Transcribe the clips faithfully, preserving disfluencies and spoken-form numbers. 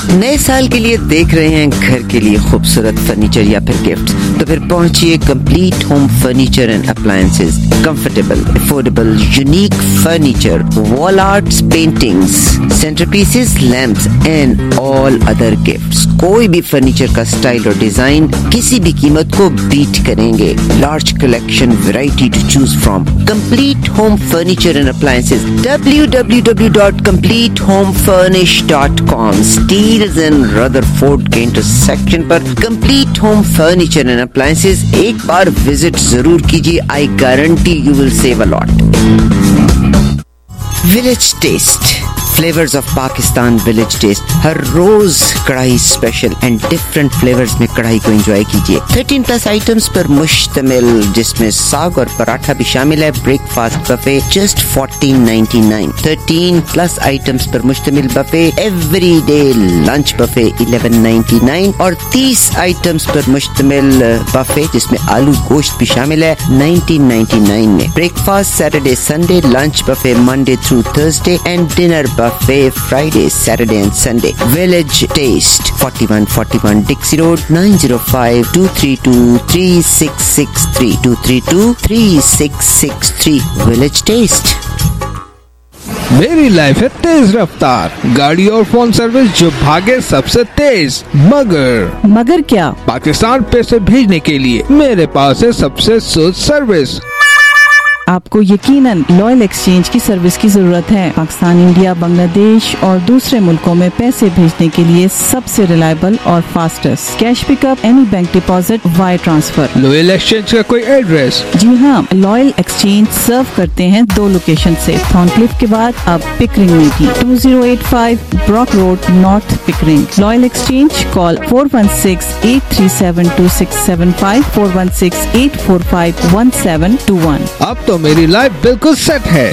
نئے سال کے لیے دیکھ رہے ہیں گھر کے لیے خوبصورت فرنیچر یا پھر گفٹ؟ تو پھر پہنچیے Complete Home Furniture and Appliances. Comfortable, affordable, unique furniture, wall arts, paintings, centre pieces, lamps and all other gifts. کوئی بھی فرنیچر کا اسٹائل اور ڈیزائن کسی بھی قیمت کو بیٹ کریں گے. Large collection, variety to choose from. Complete Home Furniture and Appliances. W W W dot complete home furnish dot com. Steeles and Rutherford کے انٹرسیکشن پر Complete Home Furniture and Appliances ایک بار وزٹ ضرور کیجیے. I guarantee you will save a lot. Village Taste, flavours of Pakistan. Village Taste ہر روز karahi special and different flavours میں کڑھائی کو انجوائے کیجیے. تھرٹین پلس آئٹمس پر مشتمل جس میں ساگ اور پراٹھا بھی شامل ہے. Breakfast buffet just fourteen ninety nine. Thirteen plus items پر مشتمل buffet every day lunch buffet eleven ninety nine. اور تیس آئٹمس پر مشتمل بفے جس میں آلو گوشت بھی شامل ہے نائنٹین نائنٹی نائن میں. Breakfast Saturday Sunday, lunch buffet Monday through Thursday and dinner buffet Friday, Saturday and Sunday. Village Taste, forty-one forty-one Dixie Road, nine zero five, two three two, three six six three, two three two, three six six three. Village Taste. میری life ہے تیز رفتار, گاڑی اور phone service جو بھاگے سب سے تیز. مگر مگر کیا؟ پاکستان پیسے بھیجنے کے لیے میرے پاس ہے سب سے سود سروس. آپ کو یقیناً لوئل ایکسچینج کی سروس کی ضرورت ہے. پاکستان, انڈیا, بنگلہ دیش اور دوسرے ملکوں میں پیسے بھیجنے کے لیے سب سے ریلائبل اور fastest. Cash pick up, any bank deposit, wire transfer. Lowell Exchange کا کوئی ایڈریس؟ جی ہاں, لوئل ایکسچینج سرو کرتے ہیں دو لوکیشن سے. تھارن کلف کے بعد اب پکرنگ میں بھی. Two zero eight five Brock Road, North Pickering. Lowell Exchange, call four one six eight three seven two six seven five, four one six eight four five one seven two one. اب تو میری life بالکل set ہے.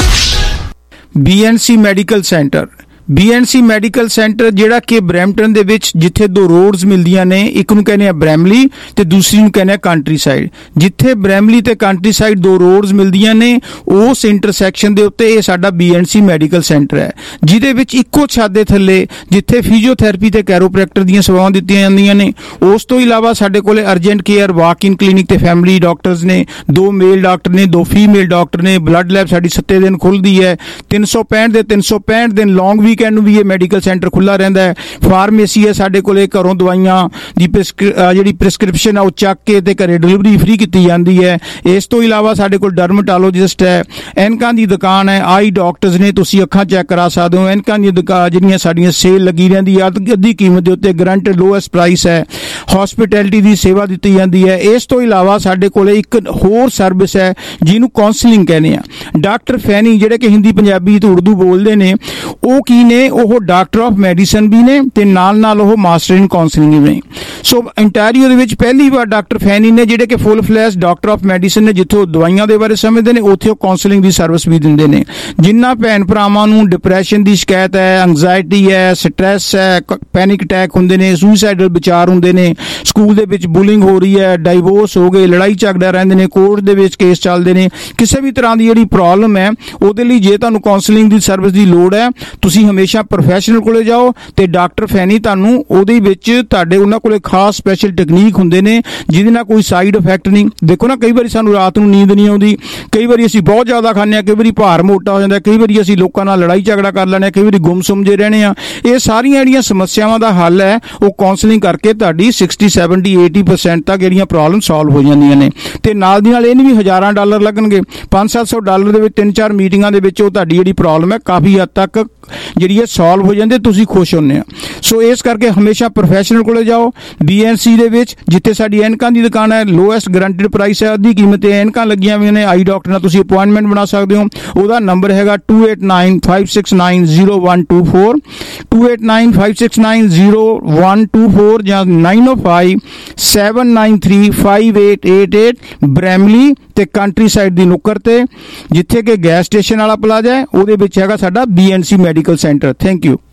B N C medical centre. B N C medical centre ਜਿਹੜਾ ਕਿ Brampton ਦੇ ਵਿੱਚ ਜਿੱਥੇ ਦੋ ਰੋਡਸ ਮਿਲਦੀਆਂ ਨੇ, ਇੱਕ ਨੂੰ ਕਹਿੰਦੇ ਆ ਬ੍ਰੈਮਲੀ ਤੇ ਦੂਸਰੀ ਨੂੰ ਕਹਿੰਦੇ ਆ ਕੰਟਰੀ ਸਾਈਡ. ਜਿੱਥੇ ਬ੍ਰੈਮਲੀ ਤੇ ਕੰਟਰੀ ਸਾਈਡ ਦੋ ਰੋਡਸ ਮਿਲਦੀਆਂ ਨੇ ਉਸ ਇੰਟਰਸੈਕਸ਼ਨ ਦੇ ਉੱਤੇ ਇਹ ਸਾਡਾ B N C medical centre ਹੈ, ਜਿਹਦੇ ਵਿੱਚ ਇੱਕੋ ਛੱਤ ਦੇ ਥੱਲੇ ਜਿੱਥੇ ਫਿਜ਼ੀਓਥੈਰੇਪੀ ਤੇ ਕੈਰੋਪ੍ਰੈਕਟਰ ਦੀਆਂ ਸੇਵਾਵਾਂ ਦਿੱਤੀਆਂ ਜਾਂਦੀਆਂ ਨੇ, ਉਸ ਤੋਂ ਇਲਾਵਾ ਸਾਡੇ ਕੋਲੇ urgent care, walk in clinic ਤੇ ਫੈਮਿਲੀ ਡਾਕਟਰਸ ਨੇ. ਦੋ ਮੇਲ ਡਾਕਟਰ ਨੇ, ਦੋ ਫੀਮੇਲ ਡਾਕਟਰ ਨੇ. ਬਲੱਡ ਲੈਬ ਸਾਡੀ ਸੱਤੇ ਦਿਨ ਖੁੱਲ੍ਹਦੀ ਹੈ. ਤਿੰਨ ਸੌ ਪੈਂਹਠ ਦੇ ਤਿੰਨ ਸੌ ਪੈਂਹਠ ਦਿਨ ਲੌਂਗ ਵੀਕਐਂਡ ਨੂੰ ਵੀ ਇਹ ਮੈਡੀਕਲ ਸੈਂਟਰ ਖੁੱਲ੍ਹਾ ਰਹਿੰਦਾ ਹੈ. ਫਾਰਮੇਸੀ ਹੈ ਸਾਡੇ ਕੋਲੇ, ਘਰੋਂ ਦਵਾਈਆਂ ਦੀ ਜਿਹੜੀ ਪ੍ਰਿਸਕ੍ਰਿਪਸ਼ਨ ਆ ਉਹ ਚੱਕ ਕੇ ਤੇ ਘਰੇ ਡਿਲੀਵਰੀ ਫ੍ਰੀ ਕੀਤੀ ਜਾਂਦੀ ਹੈ. ਇਸ ਤੋਂ ਇਲਾਵਾ ਸਾਡੇ ਕੋਲ ਡਰਮਟੋਲੋਜਿਸਟ ਹੈ. ਐਨਕਾਂ ਦੀ ਦੁਕਾਨ ਹੈ. ਆਈ ਡਾਕਟਰਸ ਨੇ, ਤੁਸੀਂ ਅੱਖਾਂ ਚੈੱਕ ਕਰਾ ਸਕਦੇ ਹੋ. ਐਨਕਾਂ ਦੀਆਂ ਦੁਕਾਨ ਜਿਹੜੀਆਂ ਸਾਡੀਆਂ ਸੇਲ ਲੱਗੀ ਰਹਿੰਦੀ ਹੈ, ਅੱਧੀ ਕੀਮਤ ਦੇ ਉੱਤੇ ਗਰੰਟਡ ਲੋਐਸਟ ਪ੍ਰਾਈਸ ਹੈ. ਹੌਸਪਿਟੈਲਿਟੀ ਦੀ ਸੇਵਾ ਦਿੱਤੀ ਜਾਂਦੀ ਹੈ. ਇਸ ਤੋਂ ਇਲਾਵਾ ਸਾਡੇ ਕੋਲੇ ਇੱਕ ਹੋਰ ਸਰਵਿਸ ਹੈ ਜਿਹਨੂੰ ਕਾਉਂਸਲਿੰਗ ਕਹਿੰਦੇ ਆ. ਡਾਕਟਰ ਫੈਨੀ ਜਿਹੜੇ ਕਿ ਹਿੰਦੀ ਪੰਜਾਬੀ ਤੇ ਉਰਦੂ ਬੋਲਦੇ ਨੇ, ਉਹ ਕੀ ਨੇ, ਉਹ ਡਾਕਟਰ ਆਫ ਮੈਡੀਸਨ ਵੀ ਨੇ ਤੇ ਨਾਲ ਨਾਲ ਉਹ ਮਾਸਟਰ ਇਨ ਕਾਉਂਸਲਿੰਗ ਵੀ ਨੇ. ਸੋ ਇੰਟੈਰੀਓ ਦੇ ਵਿੱਚ ਪਹਿਲੀ ਵਾਰ ਡਾਕਟਰ ਫੈਨੀ ਨੇ ਜਿਹੜੇ ਕਿ full fledged doctor of medicine ਨੇ, ਜਿੱਥੇ ਉਹ ਦਵਾਈਆਂ ਦੇ ਬਾਰੇ ਸਮਝਦੇ ਨੇ, ਉੱਥੇ ਉਹ ਕਾਉਂਸਲਿੰਗ ਦੀ ਸਰਵਿਸ ਵੀ ਦਿੰਦੇ ਨੇ. ਜਿਨ੍ਹਾਂ ਭੈਣ ਭਰਾਵਾਂ ਨੂੰ ਡਿਪਰੈਸ਼ਨ ਦੀ ਸ਼ਿਕਾਇਤ ਹੈ, ਐਂਗਜ਼ਾਇਟੀ ਹੈ, ਸਟ੍ਰੈਸ ਹੈ, ਪੈਨਿਕ ਅਟੈਕ ਹੁੰਦੇ ਨੇ, ਸੁਸਾਈਡਲ ਵਿਚਾਰ ਹੁੰਦੇ ਨੇ, ਸਕੂਲ ਦੇ ਵਿੱਚ ਬੁਲਿੰਗ ਹੋ ਰਹੀ ਹੈ, ਡਾਈਵੋਰਸ ਹੋ ਗਏ, ਲੜਾਈ ਝਗੜਾ ਰਹਿੰਦੇ ਨੇ, ਕੋਰਟ ਦੇ ਵਿੱਚ ਕੇਸ ਚੱਲਦੇ ਨੇ, ਕਿਸੇ ਵੀ ਤਰ੍ਹਾਂ ਦੀ ਜਿਹੜੀ ਪ੍ਰੋਬਲਮ ਹੈ, ਉਹਦੇ ਲਈ ਜੇ ਤੁਹਾਨੂੰ ਕਾਉਂਸਲਿੰਗ ਦੀ ਸਰਵਿਸ ਦੀ ਲੋੜ ਹੈ, ਤੁਸੀਂ ਹਮੇਸ਼ਾ ਪ੍ਰੋਫੈਸ਼ਨਲ ਕੋਲੇ ਜਾਓ ਤੇ ਡਾਕਟਰ ਫੈਨੀ ਤੁਹਾਨੂੰ ਉਹਦੇ ਵਿੱਚ ਤੁਹਾਡੇ ਉਹਨਾਂ ਕੋਲੇ ਖਾਸ ਸਪੈਸ਼ਲ ਟੈਕਨੀਕ ਹੁੰਦੇ ਨੇ ਜਿਹਦੇ ਨਾਲ ਕੋਈ ਸਾਈਡ ਇਫੈਕਟ ਨਹੀਂ. ਦੇਖੋ ਨਾ, ਕਈ ਵਾਰੀ ਸਾਨੂੰ ਰਾਤ ਨੂੰ ਨੀਂਦ ਨਹੀਂ ਆਉਂਦੀ, ਕਈ ਵਾਰੀ ਅਸੀਂ ਬਹੁਤ ਜ਼ਿਆਦਾ ਖਾਂਦੇ ਹਾਂ, ਕਈ ਵਾਰੀ ਭਾਰ ਮੋਟਾ ਹੋ ਜਾਂਦਾ, ਕਈ ਵਾਰੀ ਅਸੀਂ ਲੋਕਾਂ ਨਾਲ ਲੜਾਈ ਝਗੜਾ ਕਰ ਲੈਂਦੇ ਹਾਂ, ਕਈ ਵਾਰੀ ਗੁੰਮਸੁੰਮ ਜੇ ਰਹਿਣੇ ਆ. ਇਹ ਸਾਰੀਆਂ ਜਿਹੜੀਆਂ ਸਮੱਸਿਆਵਾਂ ਦਾ ਹੱਲ ਹੈ ਉਹ ਕਾਉਂਸਲਿੰਗ ਕਰਕੇ ਤੁਹਾਡੀ ਸਿਕਸਟੀ ਸੈਵਨਟੀ ਏਟੀ ਪਰਸੈਂਟ ਤੱਕ ਜਿਹੜੀਆਂ ਪ੍ਰੋਬਲਮ ਸੋਲਵ ਹੋ ਜਾਂਦੀਆਂ ਨੇ. ਤੇ ਨਾਲ ਦੀ ਨਾਲ ਇਹ ਨਹੀਂ ਵੀ ਹਜ਼ਾਰਾਂ ਡਾਲਰ ਲੱਗਣਗੇ, ਪੰਜ ਸੱਤ ਸੌ ਡਾਲਰ ਦੇ ਵਿੱਚ ਤਿੰਨ ਚਾਰ ਮੀਟਿੰਗਾਂ ਦੇ ਵਿੱਚ ਉਹ ਤੁਹਾਡੀ ਜਿਹੜੀ ਪ੍ਰੋਬਲਮ ਹੈ ਕਾਫੀ ਹੱਦ ਤੱਕ ਜਿਹੜੀ ਹੈ ਸੋਲਵ ਹੋ ਜਾਂਦੇ, ਤੁਸੀਂ ਖੁਸ਼ ਹੁੰਦੇ ਆ. ਸੋ ਇਸ ਕਰਕੇ ਹਮੇਸ਼ਾ ਪ੍ਰੋਫੈਸ਼ਨਲ ਕੋਲੇ ਜਾਓ. ਬੀ ਐਨ ਸੀ ਦੇ ਵਿੱਚ ਜਿੱਥੇ ਸਾਡੀ ਐਨਕਾਂ ਦੀ ਦੁਕਾਨ ਹੈ, ਲੋਐਸਟ ਗਰੰਟਡ ਪ੍ਰਾਈਸ ਹੈ, ਅੱਧੀ ਕੀਮਤ ਤੇ ਐਨਕਾਂ ਲੱਗੀਆਂ ਹੋਈਆਂ ਨੇ. ਆਈ ਡਾਕਟਰ ਨਾਲ ਤੁਸੀਂ ਅਪੁਆਇੰਟਮੈਂਟ ਬਣਾ ਸਕਦੇ ਹੋ. ਉਹਦਾ ਨੰਬਰ ਹੈਗਾ two eight nine five six nine zero one two four, two eight nine five six nine zero one two four ਜਾਂ nine O five seven nine three five eight eight eight. Bramalea ਤੇ Countryside ਦੀ ਨੁੱਕਰ ਤੇ ਜਿੱਥੇ ਕਿ gas station ਵਾਲਾ plaza ਹੈ, ਉਹਦੇ ਵਿੱਚ ਹੈਗਾ ਸਾਡਾ B N C medical centre. Thank you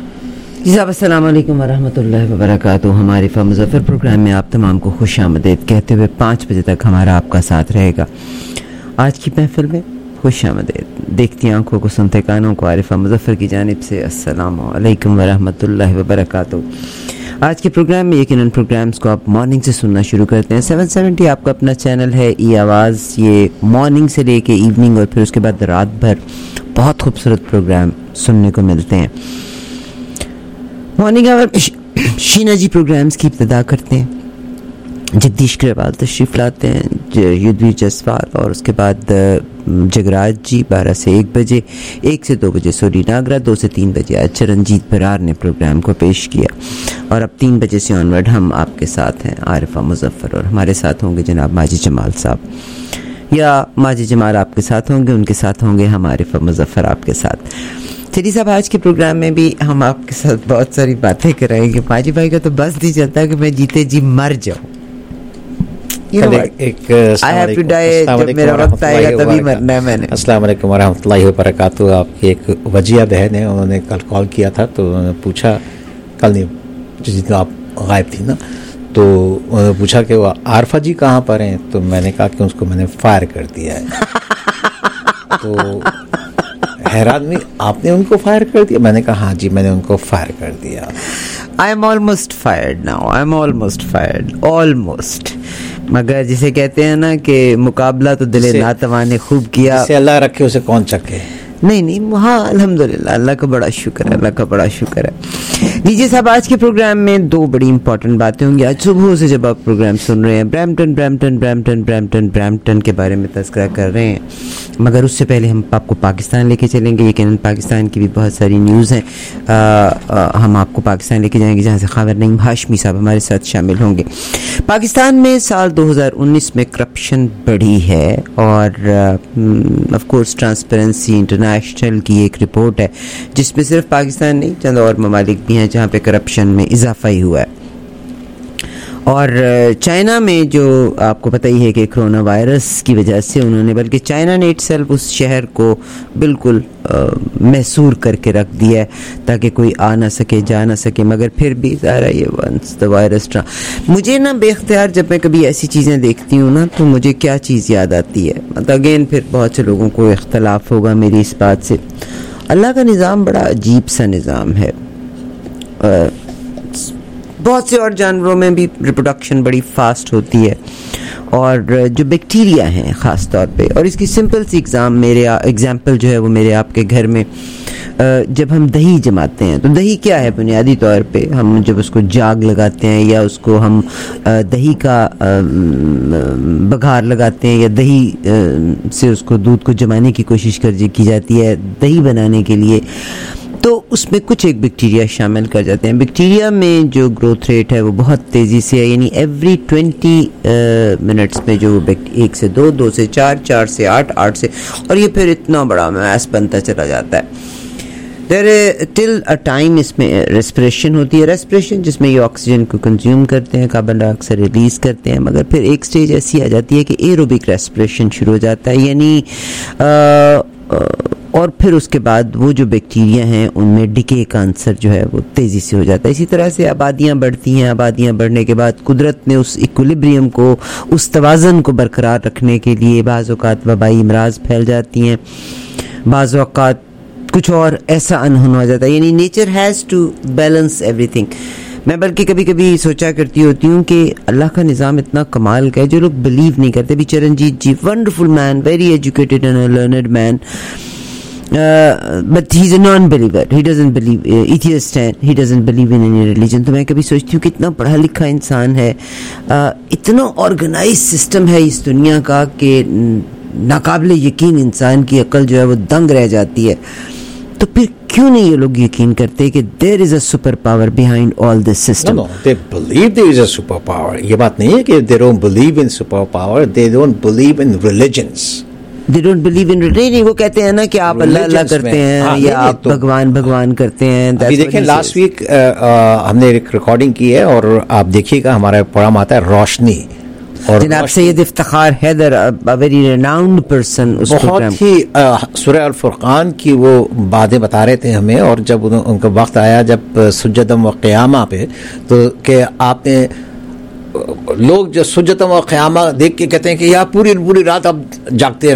جی صاحب. السلام علیکم ورحمۃ اللہ وبرکاتہ. ہمارے فا مظفر پروگرام میں آپ تمام کو خوش آمدید کہتے ہوئے پانچ بجے تک ہمارا آپ کا ساتھ رہے گا. آج کی محفل میں خوش آمدید. دیکھتی آنکھوں کو سنتے کانوں کو عارفہ مظفر کی جانب سے السلام علیکم ورحمۃ اللہ وبرکاتہ. آج کے پروگرام میں یقیناً پروگرامز کو آپ مارننگ سے سننا شروع کرتے ہیں. سیون سیونٹی آپ کا اپنا چینل ہے ای آواز. یہ مارننگ سے لے کے ایوننگ اور پھر اس کے بعد رات بھر بہت خوبصورت پروگرام سننے کو ملتے ہیں. مارننگ آور شینا جی پروگرامز کی ابتدا کرتے ہیں. جگدیش گریوال تشریف لاتے ہیں, یدویر جسوال, اور اس کے بعد جگراج جی بارہ سے ایک بجے, ایک سے دو بجے سوری ناگرا, دو سے تین بجے آج چرنجیت برار نے پروگرام کو پیش کیا. اور اب تین بجے سے آنورڈ ہم آپ کے ساتھ ہیں عارفہ مظفر, اور ہمارے ساتھ ہوں گے جناب ماجد جمال صاحب, یا ماجد جمال آپ کے ساتھ ہوں گے, ان کے ساتھ ہوں گے ہم عارفہ مظفر آپ کے ساتھ. چلیے صاحب, آج کے پروگرام میں بھی ہم آپ کے ساتھ بہت ساری باتیں کرائیں گے. ماجد بھائی کا تو بس نہیں چلتا کہ میں جیتے جی مر جاؤں. السلام علیکم ورحمۃ اللہ وبرکاتہ. آپ کی ایک وجیہ بہن ہے, انہوں نے کل کال کیا تھا تو انہوں نے پوچھا, کل نہیں جس دن آپ غائب تھی نا, تو انہوں نے پوچھا کہ وہ عارفہ جی کہاں پر ہیں, تو میں نے کہا کہ اس کو میں نے فائر کر دیا ہے. تو حیران نہیں, آپ نے ان کو فائر کر دیا؟ میں نے کہا ہاں جی, میں نے ان کو فائر کر دیا. I am almost fired now. I am almost fired. Almost. مگر جسے کہتے ہیں نا کہ مقابلہ تو دل ناتوان نے خوب کیا, جسے اللہ رکھے اسے کون چکے. نہیں نہیں, ہاں الحمدللہ, اللہ کا بڑا شکر ہے, اللہ کا بڑا شکر ہے. لیجیے صاحب, آج کے پروگرام میں دو بڑی امپورٹنٹ باتیں ہوں گی. آج صبح سے جب آپ پروگرام سن رہے ہیں, Brampton Brampton Brampton Brampton Brampton کے بارے میں تذکرہ کر رہے ہیں, مگر اس سے پہلے ہم آپ کو پاکستان لے کے چلیں گے. یقیناً پاکستان کی بھی بہت ساری نیوز ہیں. آ, آ, ہم آپ کو پاکستان لے کے جائیں گے, جہاں سے خاور نعیم ہاشمی صاحب ہمارے ساتھ شامل ہوں گے. پاکستان میں سال دو ہزار انیس میں کرپشن بڑھی ہے, اور آف کورس ٹرانسپیرنسی انٹرنیشنل کی ایک رپورٹ ہے جس میں صرف پاکستان نہیں, چند اور ممالک بھی ہیں جہاں پہ کرپشن میں اضافہ ہی ہوا ہے. اور چائنا میں جو آپ کو پتہ ہی ہے کہ کرونا وائرس کی وجہ سے انہوں نے, بلکہ چائنا نے اٹ سیلف اس شہر کو بالکل محصور کر کے رکھ دیا ہے تاکہ کوئی آ نہ سکے, جا نہ سکے. مگر پھر بھی ظاہر یہ ونس دا وائرس ٹرا مجھے نا بے اختیار جب میں کبھی ایسی چیزیں دیکھتی ہوں نا, تو مجھے کیا چیز یاد آتی ہے. مطلب اگین پھر بہت سے لوگوں کو اختلاف ہوگا میری اس بات سے. اللہ کا نظام بڑا عجیب سا نظام ہے. بہت سے اور جانوروں میں بھی ریپروڈکشن بڑی فاسٹ ہوتی ہے, اور جو بیکٹیریا ہیں خاص طور پہ, اور اس کی سمپل سی ایگزام میرے ایگزامپل جو ہے وہ میرے آپ کے گھر میں جب ہم دہی جماتے ہیں, تو دہی کیا ہے بنیادی طور پہ, ہم جب اس کو جاگ لگاتے ہیں یا اس کو ہم دہی کا بگھار لگاتے ہیں یا دہی سے اس کو دودھ کو جمانے کی کوشش کی جاتی ہے دہی بنانے کے لیے, تو اس میں کچھ ایک بیکٹیریا شامل کر جاتے ہیں. بیکٹیریا میں جو گروتھ ریٹ ہے وہ بہت تیزی سے ہے, یعنی ایوری ٹوینٹی منٹس میں جو ایک سے دو, دو سے چار, چار سے آٹھ, آٹھ سے, اور یہ پھر اتنا بڑا میس بنتا چلا جاتا ہے. دیر ٹل اے ٹائم اس میں ریسپریشن ہوتی ہے, ریسپریشن جس میں یہ آکسیجن کو کنزیوم کرتے ہیں, کاربن ڈائی آکسائڈ ریلیز کرتے ہیں. مگر پھر ایک سٹیج ایسی آ جاتی ہے کہ ایروبک ریسپریشن شروع ہو جاتا ہے, یعنی اور پھر اس کے بعد وہ جو بیکٹیریا ہیں ان میں ڈکے کا عنصر جو ہے وہ تیزی سے ہو جاتا ہے. اسی طرح سے آبادیاں بڑھتی ہیں, آبادیاں بڑھنے کے بعد قدرت نے اس ایکولیبریم کو, اس توازن کو برقرار رکھنے کے لیے بعض اوقات وبائی امراض پھیل جاتی ہیں, بعض اوقات کچھ اور ایسا انہون ہو جاتا ہے. یعنی نیچر ہیز ٹو بیلنس ایوری تھنگ. میں بلکہ کبھی کبھی سوچا کرتی ہوتی ہوں کہ اللہ کا نظام اتنا کمال کا ہے, جو لوگ بلیو نہیں کرتے. بھی Charanjit ji wonderful man, very educated and a learned man, but he is a non believer, he doesn't believe, atheist ہے, he doesn't believe in any religion. تو میں کبھی سوچتی ہوں کہ اتنا پڑھا لکھا انسان ہے, اتنا آرگنائز سسٹم ہے اس دنیا کا کہ ناقابل یقین انسان کی عقل جو ہے وہ دنگ رہ جاتی ہے. تو پھر کیوں نہیں یہ لوگ یقین کرتے کہ there is a super power behind all this system? they believe there is a super power. یہ بات نہیں ہے کہ they don't believe in super power, they don't believe in religions. They don't believe in religion. نہیں, وہ کہتے ہیں نا کہ آپ اللہ اللہ کرتے ہیں یا آپ بھگوان بھگوان کرتے ہیں. ابھی دیکھیں لاسٹ ویک ہم نے ایک ریکارڈنگ کی ہے, اور آپ دیکھیے گا ہمارا پروگرام آتا ہے روشنی, اور جناب Syed Iftikhar Haider, very renowned person, بہت ہی سورہ الفرقان کی وہ باتیں بتا رہے تھے ہمیں. اور جب ان کا وقت آیا جب سجدم و قیامہ پہ, تو کہ آپ نے لوگ جو سجدم و قیامہ دیکھ کے کہتے ہیں کہ یار پوری پوری رات اب جاگتے رہیں,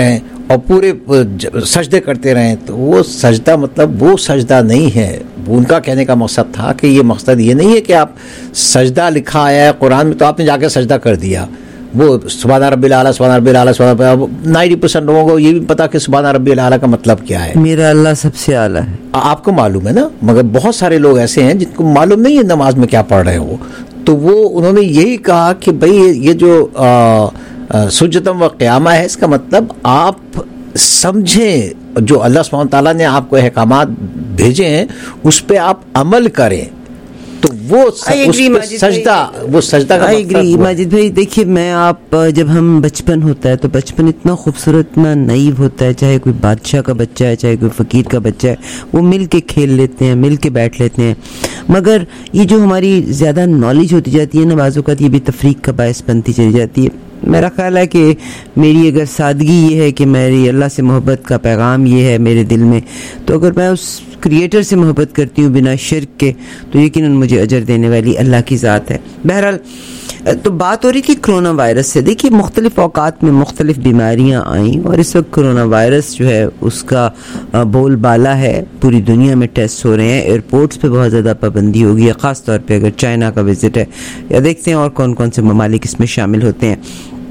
اور پورے سجدے کرتے رہیں, تو وہ سجدہ مطلب وہ سجدہ نہیں ہے. ان کا کہنے کا مقصد تھا کہ یہ مقصد یہ نہیں ہے کہ آپ سجدہ لکھا آیا ہے قرآن میں تو آپ نے جا کے سجدہ کر دیا. وہ سبحان ربی الاعلیٰ سبحان ربی الاعلیٰ سبحان ربی الاعلیٰ, نائنٹی پرسینٹ لوگوں کو یہ بھی پتا کہ سبحان ربی الاعلیٰ کا مطلب کیا ہے. میرا اللہ سب سے اعلیٰ ہے, آپ کو معلوم ہے نا, مگر بہت سارے لوگ ایسے ہیں جن کو معلوم نہیں ہے نماز میں کیا پڑھ رہے ہو. تو وہ انہوں نے یہی کہا کہ بھئی یہ جو سجدم و قیامہ ہے, اس کا مطلب آپ سمجھیں جو اللہ سبحانہ تعالیٰ نے آپ کو احکامات بھیجے ہیں اس پہ آپ عمل کریں. تو وہ سجدہ وہ سجدہ کا مطلب ماجد بھائی دیکھیے, میں آپ جب ہم بچپن ہوتا ہے تو بچپن اتنا خوبصورت اتنا نائیو ہوتا ہے, چاہے کوئی بادشاہ کا بچہ ہے چاہے کوئی فقیر کا بچہ ہے, وہ مل کے کھیل لیتے ہیں, مل کے بیٹھ لیتے ہیں. مگر یہ جو ہماری زیادہ نالج ہوتی جاتی ہے نا, بعض اوقات یہ بھی تفریق کا باعث بنتی چلی جاتی ہے. میرا خیال ہے کہ میری اگر سادگی یہ ہے کہ میری اللہ سے محبت کا پیغام یہ ہے میرے دل میں, تو اگر میں اس کریٹر سے محبت کرتی ہوں بنا شرک کے, تو یقیناً مجھے اجر دینے والی اللہ کی ذات ہے. بہرحال تو بات ہو رہی تھی کرونا وائرس سے. دیکھیے مختلف اوقات میں مختلف بیماریاں آئیں, اور اس وقت کرونا وائرس جو ہے اس کا بول بالا ہے, پوری دنیا میں ٹیسٹ ہو رہے ہیں, ایئرپورٹس پہ بہت زیادہ پابندی ہوگی ہے, خاص طور پہ اگر چائنا کا وزٹ ہے, یا دیکھتے ہیں اور کون کون سے ممالک اس میں شامل ہوتے ہیں.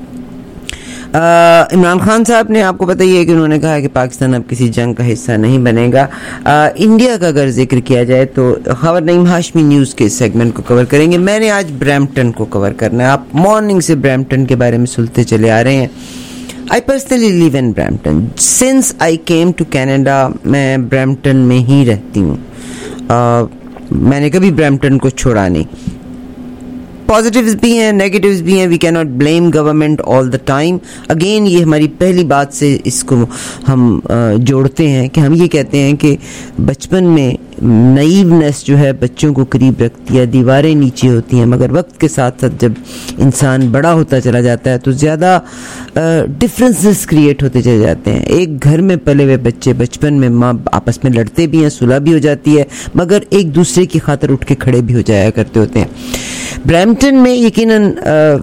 عمران خان صاحب نے, آپ کو پتہ ہی ہے کہ انہوں نے کہا کہ پاکستان اب کسی جنگ کا حصہ نہیں بنے گا. انڈیا کا اگر ذکر کیا جائے تو خبر نعیم ہاشمی نیوز کے سیگمنٹ کو کور کریں گے. میں نے آج برمپٹن کو کور کرنا ہے. آپ مارننگ سے برمپٹن کے بارے میں سنتے چلے آ رہے ہیں. I personally live in Brampton. Since I came to Canada, میں برمپٹن میں ہی رہتی ہوں. uh, میں نے کبھی برمپٹن کو چھوڑا نہیں. پازیٹیوز بھی ہیں, نیگیٹیوز بھی ہیں. We key not blame government all the time. Again یہ ہماری پہلی بات سے اس کو ہم جوڑتے ہیں کہ ہم یہ کہتے ہیں کہ بچپن میں نائیونیس جو ہے بچوں کو قریب رکھتی ہے, دیواریں نیچے ہوتی ہیں, مگر وقت کے ساتھ ساتھ جب انسان بڑا ہوتا چلا جاتا ہے تو زیادہ ڈفرینسز کریٹ ہوتے چلے جاتے ہیں. ایک گھر میں پلے ہوئے بچے بچپن میں ماں آپس میں لڑتے بھی ہیں, صلح بھی ہو جاتی ہے, مگر ایک دوسرے کی خاطر اٹھ کے کھڑے بھی ہو جایا کرتے ہوتے ہیں. برمپٹن میں یقیناً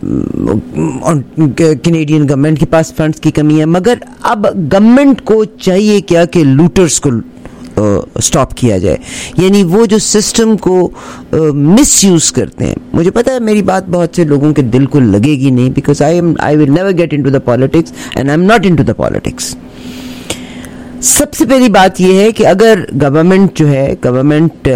کینیڈین گورنمنٹ کے پاس فنڈز کی کمی ہے, مگر اب گورنمنٹ کو چاہیے کیا کہ لوٹرز کو سٹاپ کیا جائے, یعنی وہ جو سسٹم کو مس یوز کرتے ہیں. مجھے پتا ہے میری بات بہت سے لوگوں کے دل کو لگے گی نہیں, because I am I will never get into the politics and I am not into the politics. سب سے پہلی بات یہ ہے کہ اگر گورنمنٹ جو ہے گورنمنٹ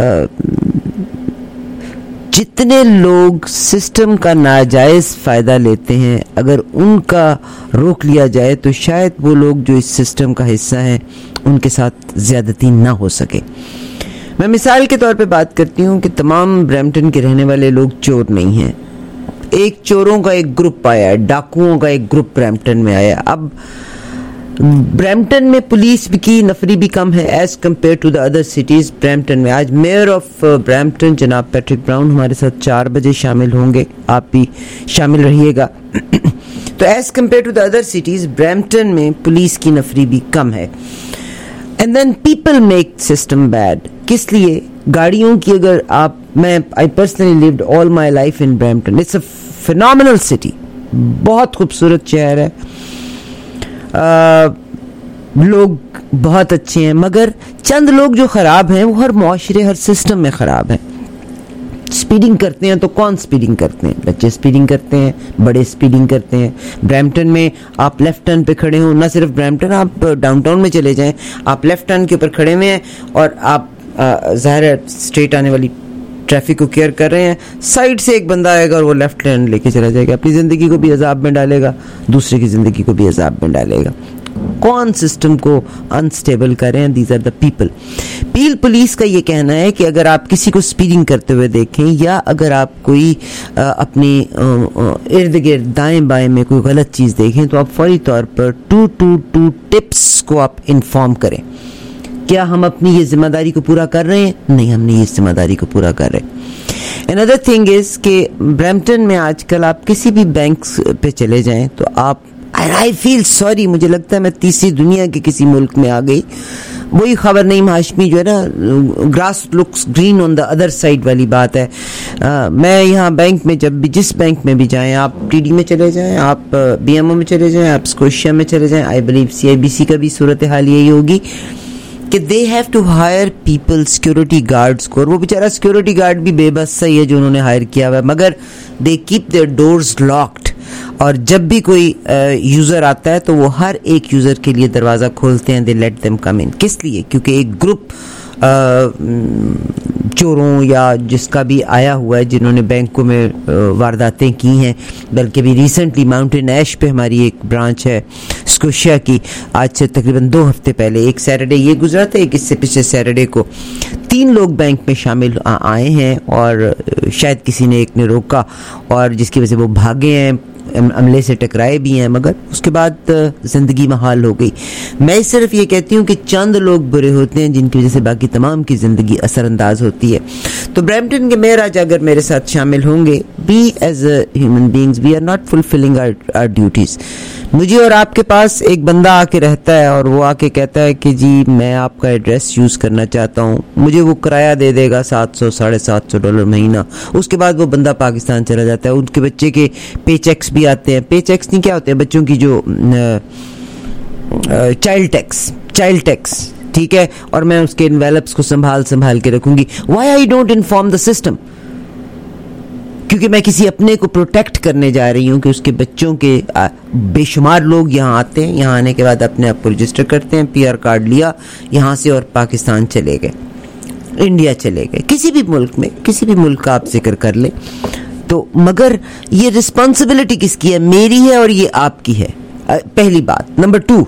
جتنے لوگ سسٹم کا ناجائز فائدہ لیتے ہیں اگر ان کا روک لیا جائے تو شاید وہ لوگ جو اس سسٹم کا حصہ ہیں ان کے ساتھ زیادتی نہ ہو سکے. میں مثال کے طور پہ بات کرتی ہوں کہ تمام برمپٹن کے رہنے والے لوگ چور نہیں ہیں. ایک چوروں کا ایک گروپ آیا ہے, ڈاکوؤں کا ایک گروپ برمپٹن میں آیا. اب برمپٹن میں پولیس کی نفری بھی کم ہے as compare to the other cities. Brampton میں آج میئر آف برمپٹن جناب پیٹرک براؤن ہمارے ساتھ چار بجے شامل ہوں گے, آپ بھی شامل رہیے گا. تو as compare to the other cities Brampton میں پولیس کی نفری بھی کم ہے. And then people make system bad. کس لیے؟ گاڑیوں کی اگر آپ, میں I personally lived all my life in Brampton. It's a phenomenal city, بہت خوبصورت شہر ہے, آ, لوگ بہت اچھے ہیں, مگر چند لوگ جو خراب ہیں وہ ہر معاشرے ہر سسٹم میں خراب ہیں. سپیڈنگ کرتے ہیں تو کون سپیڈنگ کرتے ہیں؟ بچے سپیڈنگ کرتے ہیں, بڑے سپیڈنگ کرتے ہیں. برمپٹن میں آپ لیفٹ ٹرن پہ کھڑے ہوں, نہ صرف برمپٹن, آپ ڈاؤن ٹاؤن میں چلے جائیں, آپ لیفٹ ٹرن کے اوپر کھڑے ہوئے ہیں اور آپ ظاہر ہے اسٹریٹ آنے والی ٹریفک کو کیئر کر رہے ہیں, سائڈ سے ایک بندہ آئے گا اور وہ لیفٹ ٹرن لے کے چلا جائے گا, اپنی زندگی کو بھی عذاب میں ڈالے گا, دوسرے کی زندگی کو بھی عذاب میں ڈالے گا. کون سسٹم کو انسٹیبل کر رہے ہیں؟ These are the people. Peel Police کا یہ کہنا ہے کہ اگر آپ کسی کو سپیڈنگ کرتے ہوئے دیکھیں یا اگر آپ کوئی اپنی ارد گرد دائیں بائیں میں کوئی غلط چیز دیکھیں تو آپ فوری طور پر ٹو ٹو ٹو ٹپس کو آپ انفارم کریں. کیا ہم اپنی یہ ذمہ داری کو پورا کر رہے ہیں؟ نہیں, ہم نے یہ ذمہ داری کو پورا کر رہے ہیں. another thing is کہ برمپٹن میں آج کل آپ کسی بھی بینک پہ چلے جائیں تو آپ, I feel sorry, مجھے لگتا ہے میں تیسری دنیا کے کسی ملک میں آ گئی. وہی خبر نعیم ہاشمی جو ہے نا, grass looks green on the other side والی بات ہے. آ, میں یہاں بینک میں جب بھی جس بینک میں بھی جائیں, آپ ٹی ڈی میں چلے جائیں, آپ بی ایم او میں چلے جائیں, آپ اسکوشیا میں چلے جائیں, I believe C I B C کا بھی صورتحال یہی ہوگی کہ they have to hire people security guards کو, اور وہ بیچارہ سیکورٹی گارڈ بھی بے بس صحیح ہے جو انہوں نے ہائر کیا ہوا ہے, مگر they keep their doors locked. اور جب بھی کوئی یوزر آتا ہے تو وہ ہر ایک یوزر کے لیے دروازہ کھولتے ہیں, دے لیٹ دیم کم ان. کس لیے؟ کیونکہ ایک گروپ چوروں یا جس کا بھی آیا ہوا ہے جنہوں نے بینکوں میں وارداتیں کی ہیں, بلکہ بھی ریسنٹلی ماؤنٹین ایش پہ ہماری ایک برانچ ہے اسکوشیا کی, آج سے تقریباً دو ہفتے پہلے ایک سیٹرڈے یہ گزرا تھا, ایک اس سے پچھلے سیٹرڈے کو تین لوگ بینک میں شامل آئے ہیں, اور شاید کسی نے ایک نے روکا اور جس کی وجہ سے وہ بھاگے ہیں, عملے سے ٹکرائے بھی ہیں, مگر اس کے بعد زندگی محال ہو گئی. میں صرف یہ کہتی ہوں کہ چند لوگ برے ہوتے ہیں جن کی وجہ سے باقی تمام کی زندگی اثر انداز ہوتی ہے. تو برمپٹن کے میئر آج اگر میرے ساتھ شامل ہوں گے, be as a human beings we are not fulfilling our duties. مجھے اور آپ کے پاس ایک بندہ آ کے رہتا ہے اور وہ آ کے کہتا ہے کہ جی میں آپ کا ایڈریس یوز کرنا چاہتا ہوں, مجھے وہ کرایہ دے دے گا سات سو ساڑھے سات سو ڈالر مہینہ. اس کے بعد وہ بندہ پاکستان چلا جاتا ہے, ان کے بچے کے پے چیکس بھی آتے ہیں. پے چیکس نہیں کیا ہوتے ہیں, بچوں کی جو چائلڈ ٹیکس چائلڈ ٹیکس ٹھیک ہے, اور میں اس کے انویلپس کو سنبھال سنبھال کے رکھوں گی. Why I don't inform the system? کیونکہ میں کسی اپنے کو پروٹیکٹ کرنے جا رہی ہوں کہ اس کے بچوں کے بے شمار لوگ یہاں آتے ہیں, یہاں آنے کے بعد اپنے آپ کو رجسٹر کرتے ہیں, پی آر کارڈ لیا یہاں سے اور پاکستان چلے گئے, انڈیا چلے گئے, کسی بھی ملک میں کسی بھی ملک کا آپ ذکر کر لیں. تو مگر یہ رسپانسبلٹی کس کی ہے؟ میری ہے اور یہ آپ کی ہے, پہلی بات. نمبر ٹو,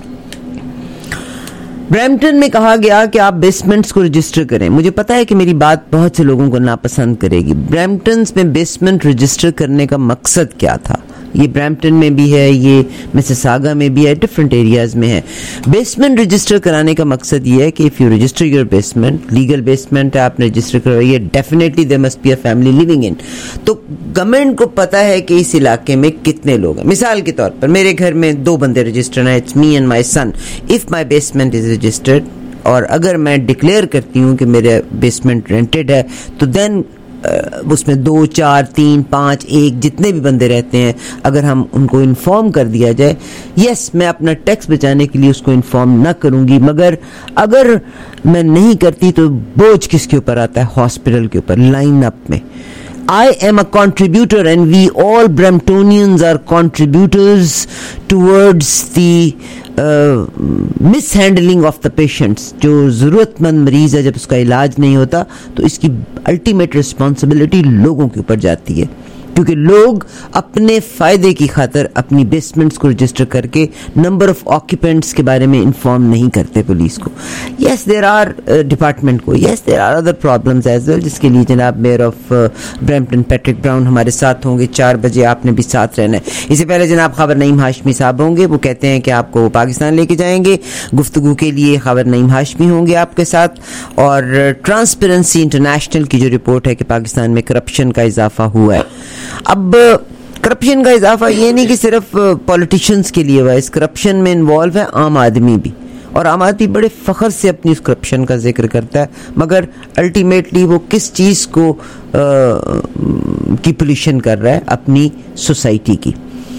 برمپٹن میں کہا گیا کہ آپ بیسمنٹس کو رجسٹر کریں. مجھے پتا ہے کہ میری بات بہت سے لوگوں کو ناپسند کرے گی. برمپٹنس میں بیسمنٹ رجسٹر کرنے کا مقصد کیا تھا؟ یہ برمپٹن میں بھی ہے, یہ مسیساگا میں بھی ہے, ڈفرینٹ ایریاز میں ہے. بیسمنٹ رجسٹر کرانے کا مقصد یہ ہے کہ if you register your basement, legal basement ہے, آپ نے رجسٹر کروائی ہے, definitely there must be a family living in. تو گورنمنٹ کو پتا ہے کہ اس علاقے میں کتنے لوگ ہیں. مثال کے طور پر میرے گھر میں دو بندے رجسٹر ہیں, it's me and my son. If my basement is registered, اور اگر میں ڈکلیئر کرتی ہوں کہ میرے بیسمنٹ رینٹڈ ہے, تو دین اس میں دو چار تین پانچ ایک جتنے بھی بندے رہتے ہیں, اگر ہم ان کو انفارم کر دیا جائے, یس میں اپنا ٹیکس بچانے کے لیے اس کو انفارم نہ کروں گی, مگر اگر میں نہیں کرتی تو بوجھ کس کے اوپر آتا ہے؟ ہاسپٹل کے اوپر, لائن اپ میں. I am a contributor and we all Bramptonians are contributors towards the uh, mishandling of the patients. جو ضرورت مند مریض ہے, جب اس کا علاج نہیں ہوتا تو اس کی الٹیمیٹ رسپانسبلٹی لوگوں کے اوپر جاتی ہے, کیونکہ لوگ اپنے فائدے کی خاطر اپنی بیسمنٹس کو رجسٹر کر کے نمبر آف آکیوپینٹس کے بارے میں انفارم نہیں کرتے پولیس کو. یس دیر آر ڈپارٹمنٹ کو, yes there are other problems as well, جس کے لیے جناب mayor of Brampton Patrick Brown ہمارے ساتھ ہوں گے. چار بجے آپ نے بھی ساتھ رہنا ہے. اس سے پہلے جناب خبر نعیم ہاشمی صاحب ہوں گے, وہ کہتے ہیں کہ آپ کو پاکستان لے کے جائیں گے. گفتگو کے لیے خبر نعیم ہاشمی ہوں گے آپ کے ساتھ, اور ٹرانسپیرنسی انٹرنیشنل کی جو رپورٹ ہے کہ پاکستان میں کرپشن کا اضافہ ہوا ہے. اب کرپشن کا اضافہ یہ نہیں کہ صرف پولیٹیشینز کے لیے ہوا ہے, اس کرپشن میں انوالو ہے عام آدمی بھی, اور عام آدمی بڑے فخر سے اپنی اس کرپشن کا ذکر کرتا ہے, مگر الٹیمیٹلی وہ کس چیز کو آ, کی پولیشن کر رہا ہے؟ اپنی سوسائٹی کی.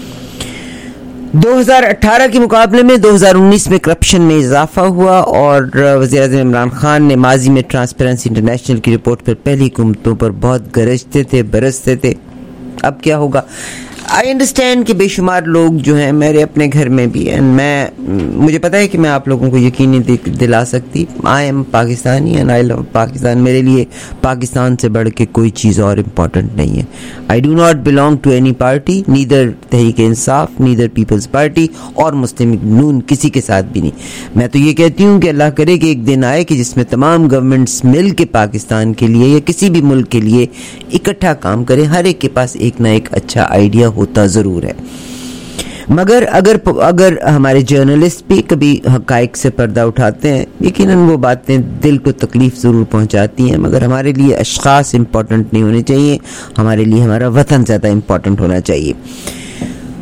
دو ہزار اٹھارہ کے مقابلے میں دو ہزار انیس میں کرپشن میں اضافہ ہوا, اور وزیر اعظم عمران خان نے ماضی میں ٹرانسپیرنسی انٹرنیشنل کی رپورٹ پر پہلی حکومتوں پر بہت گرجتے تھے, برستے تھے. اب کیا ہوگا؟ آئی انڈرسٹینڈ کہ بے شمار لوگ جو ہیں میرے اپنے گھر میں بھی, اینڈ میں مجھے پتا ہے کہ میں آپ لوگوں کو یقین نہیں دلا سکتی. I am Pakistani and I love Pakistan. میرے لیے پاکستان سے بڑھ کے کوئی چیز اور امپورٹنٹ نہیں ہے. I do not belong to any party, neither Tehreek Insaf, neither Peoples party اور مسلم نون, کسی کے ساتھ بھی نہیں. میں تو یہ کہتی ہوں کہ اللہ کرے کہ ایک دن آئے کہ جس میں تمام گورنمنٹس مل کے پاکستان کے لیے یا کسی بھی ملک کے لیے اکٹھا کام کریں. ہر ایک کے پاس ایک نہ ایک اچھا آئیڈیا ہوتا ضرور ہے, مگر اگر اگر ہمارے جرنلسٹ بھی کبھی حقائق سے پردہ اٹھاتے ہیں, یقیناً وہ باتیں دل کو تکلیف ضرور پہنچاتی ہیں, مگر ہمارے لیے اشخاص امپورٹنٹ نہیں ہونے چاہیے, ہمارے لیے ہمارا وطن زیادہ امپورٹنٹ ہونا چاہیے.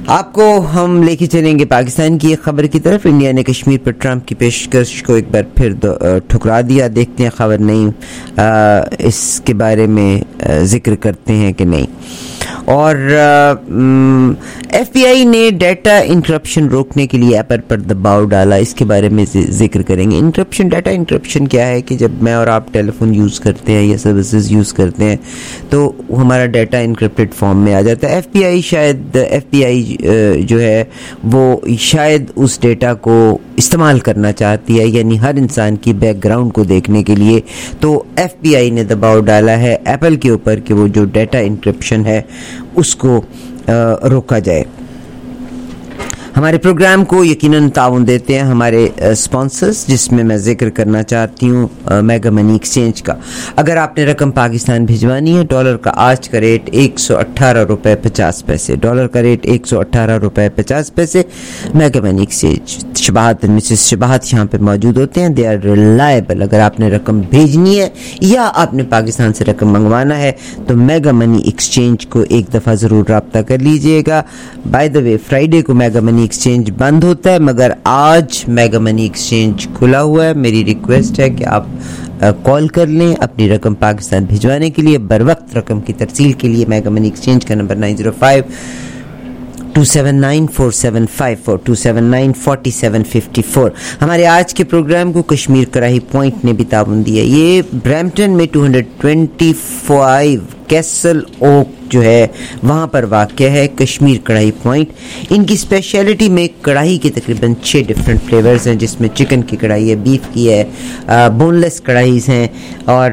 آپ کو ہم لے کے چلیں گے پاکستان کی ایک خبر کی طرف. انڈیا نے کشمیر پر ٹرمپ کی پیشکش کو ایک بار پھر ٹھکرا دیا. دیکھتے ہیں خبر نہیں اس کے بارے میں ذکر کرتے ہیں کہ نہیں. اور ایف بی آئی نے ڈیٹا انکرپشن روکنے کے لیے ایپل پر دباؤ ڈالا, اس کے بارے میں ذکر کریں گے. انکرپشن, ڈیٹا انکرپشن کیا ہے کہ جب میں اور آپ ٹیلی فون یوز کرتے ہیں یا سروسز یوز کرتے ہیں تو ہمارا ڈیٹا انکرپٹڈ فارم میں آ جاتا ہے. ایف بی آئی شاید ایف بی آئی جو ہے وہ شاید اس ڈیٹا کو استعمال کرنا چاہتی ہے, یعنی ہر انسان کی بیک گراؤنڈ کو دیکھنے کے لیے. تو ایف بی آئی نے دباؤ ڈالا ہے ایپل کے اوپر کہ وہ جو ڈیٹا انکرپشن ہے اس کو روکا جائے. ہمارے پروگرام کو یقیناً تعاون دیتے ہیں ہمارے اسپانسرز, جس میں میں ذکر کرنا چاہتی ہوں میگا منی ایکسچینج کا. اگر آپ نے رقم پاکستان بھجوانی ہے, ڈالر کا آج کا ریٹ ایک سو اٹھارہ روپے پچاس پیسے, ڈالر کا ریٹ ایک سو اٹھارہ روپے پچاس پیسے. Mega Money Exchange Shabahat Mrs Shabahat یہاں پہ موجود ہوتے ہیں. They are reliable. اگر آپ نے رقم بھیجنی ہے یا آپ نے پاکستان سے رقم منگوانا ہے تو میگا منی ایکسچینج کو ایک دفعہ ضرور رابطہ کر لیجئے گا. بائی دا وے, فرائیڈے کو میگا منی ایکسچینج بند ہوتا ہے, مگر آج میگا منی ایکسچینج کھلا ہوا ہے. میری ریکویسٹ ہے کہ آپ کال کر لیں اپنی رقم پاکستان بھجوانے کے لیے. بر وقت رقم کی ترسیل کے لیے میگا منی ایکسچینج کا number nine zero five two seven nine four seven five four two seven nine forty seven fifty four. ہمارے آج کے پروگرام کو کشمیر کراہی پوائنٹ نے بھی تعاون دیا. یہ برمپٹن میں two hundred twenty five Castle Oak جو ہے وہاں پر واقع ہے کشمیر کڑھائی پوائنٹ. ان کی اسپیشلٹی میں کڑھائی کے تقریباً چھ ڈفرینٹ فلیورز ہیں, جس میں چکن کی کڑھائی ہے, بیف کی ہے, بون لیس کڑھائیز ہیں اور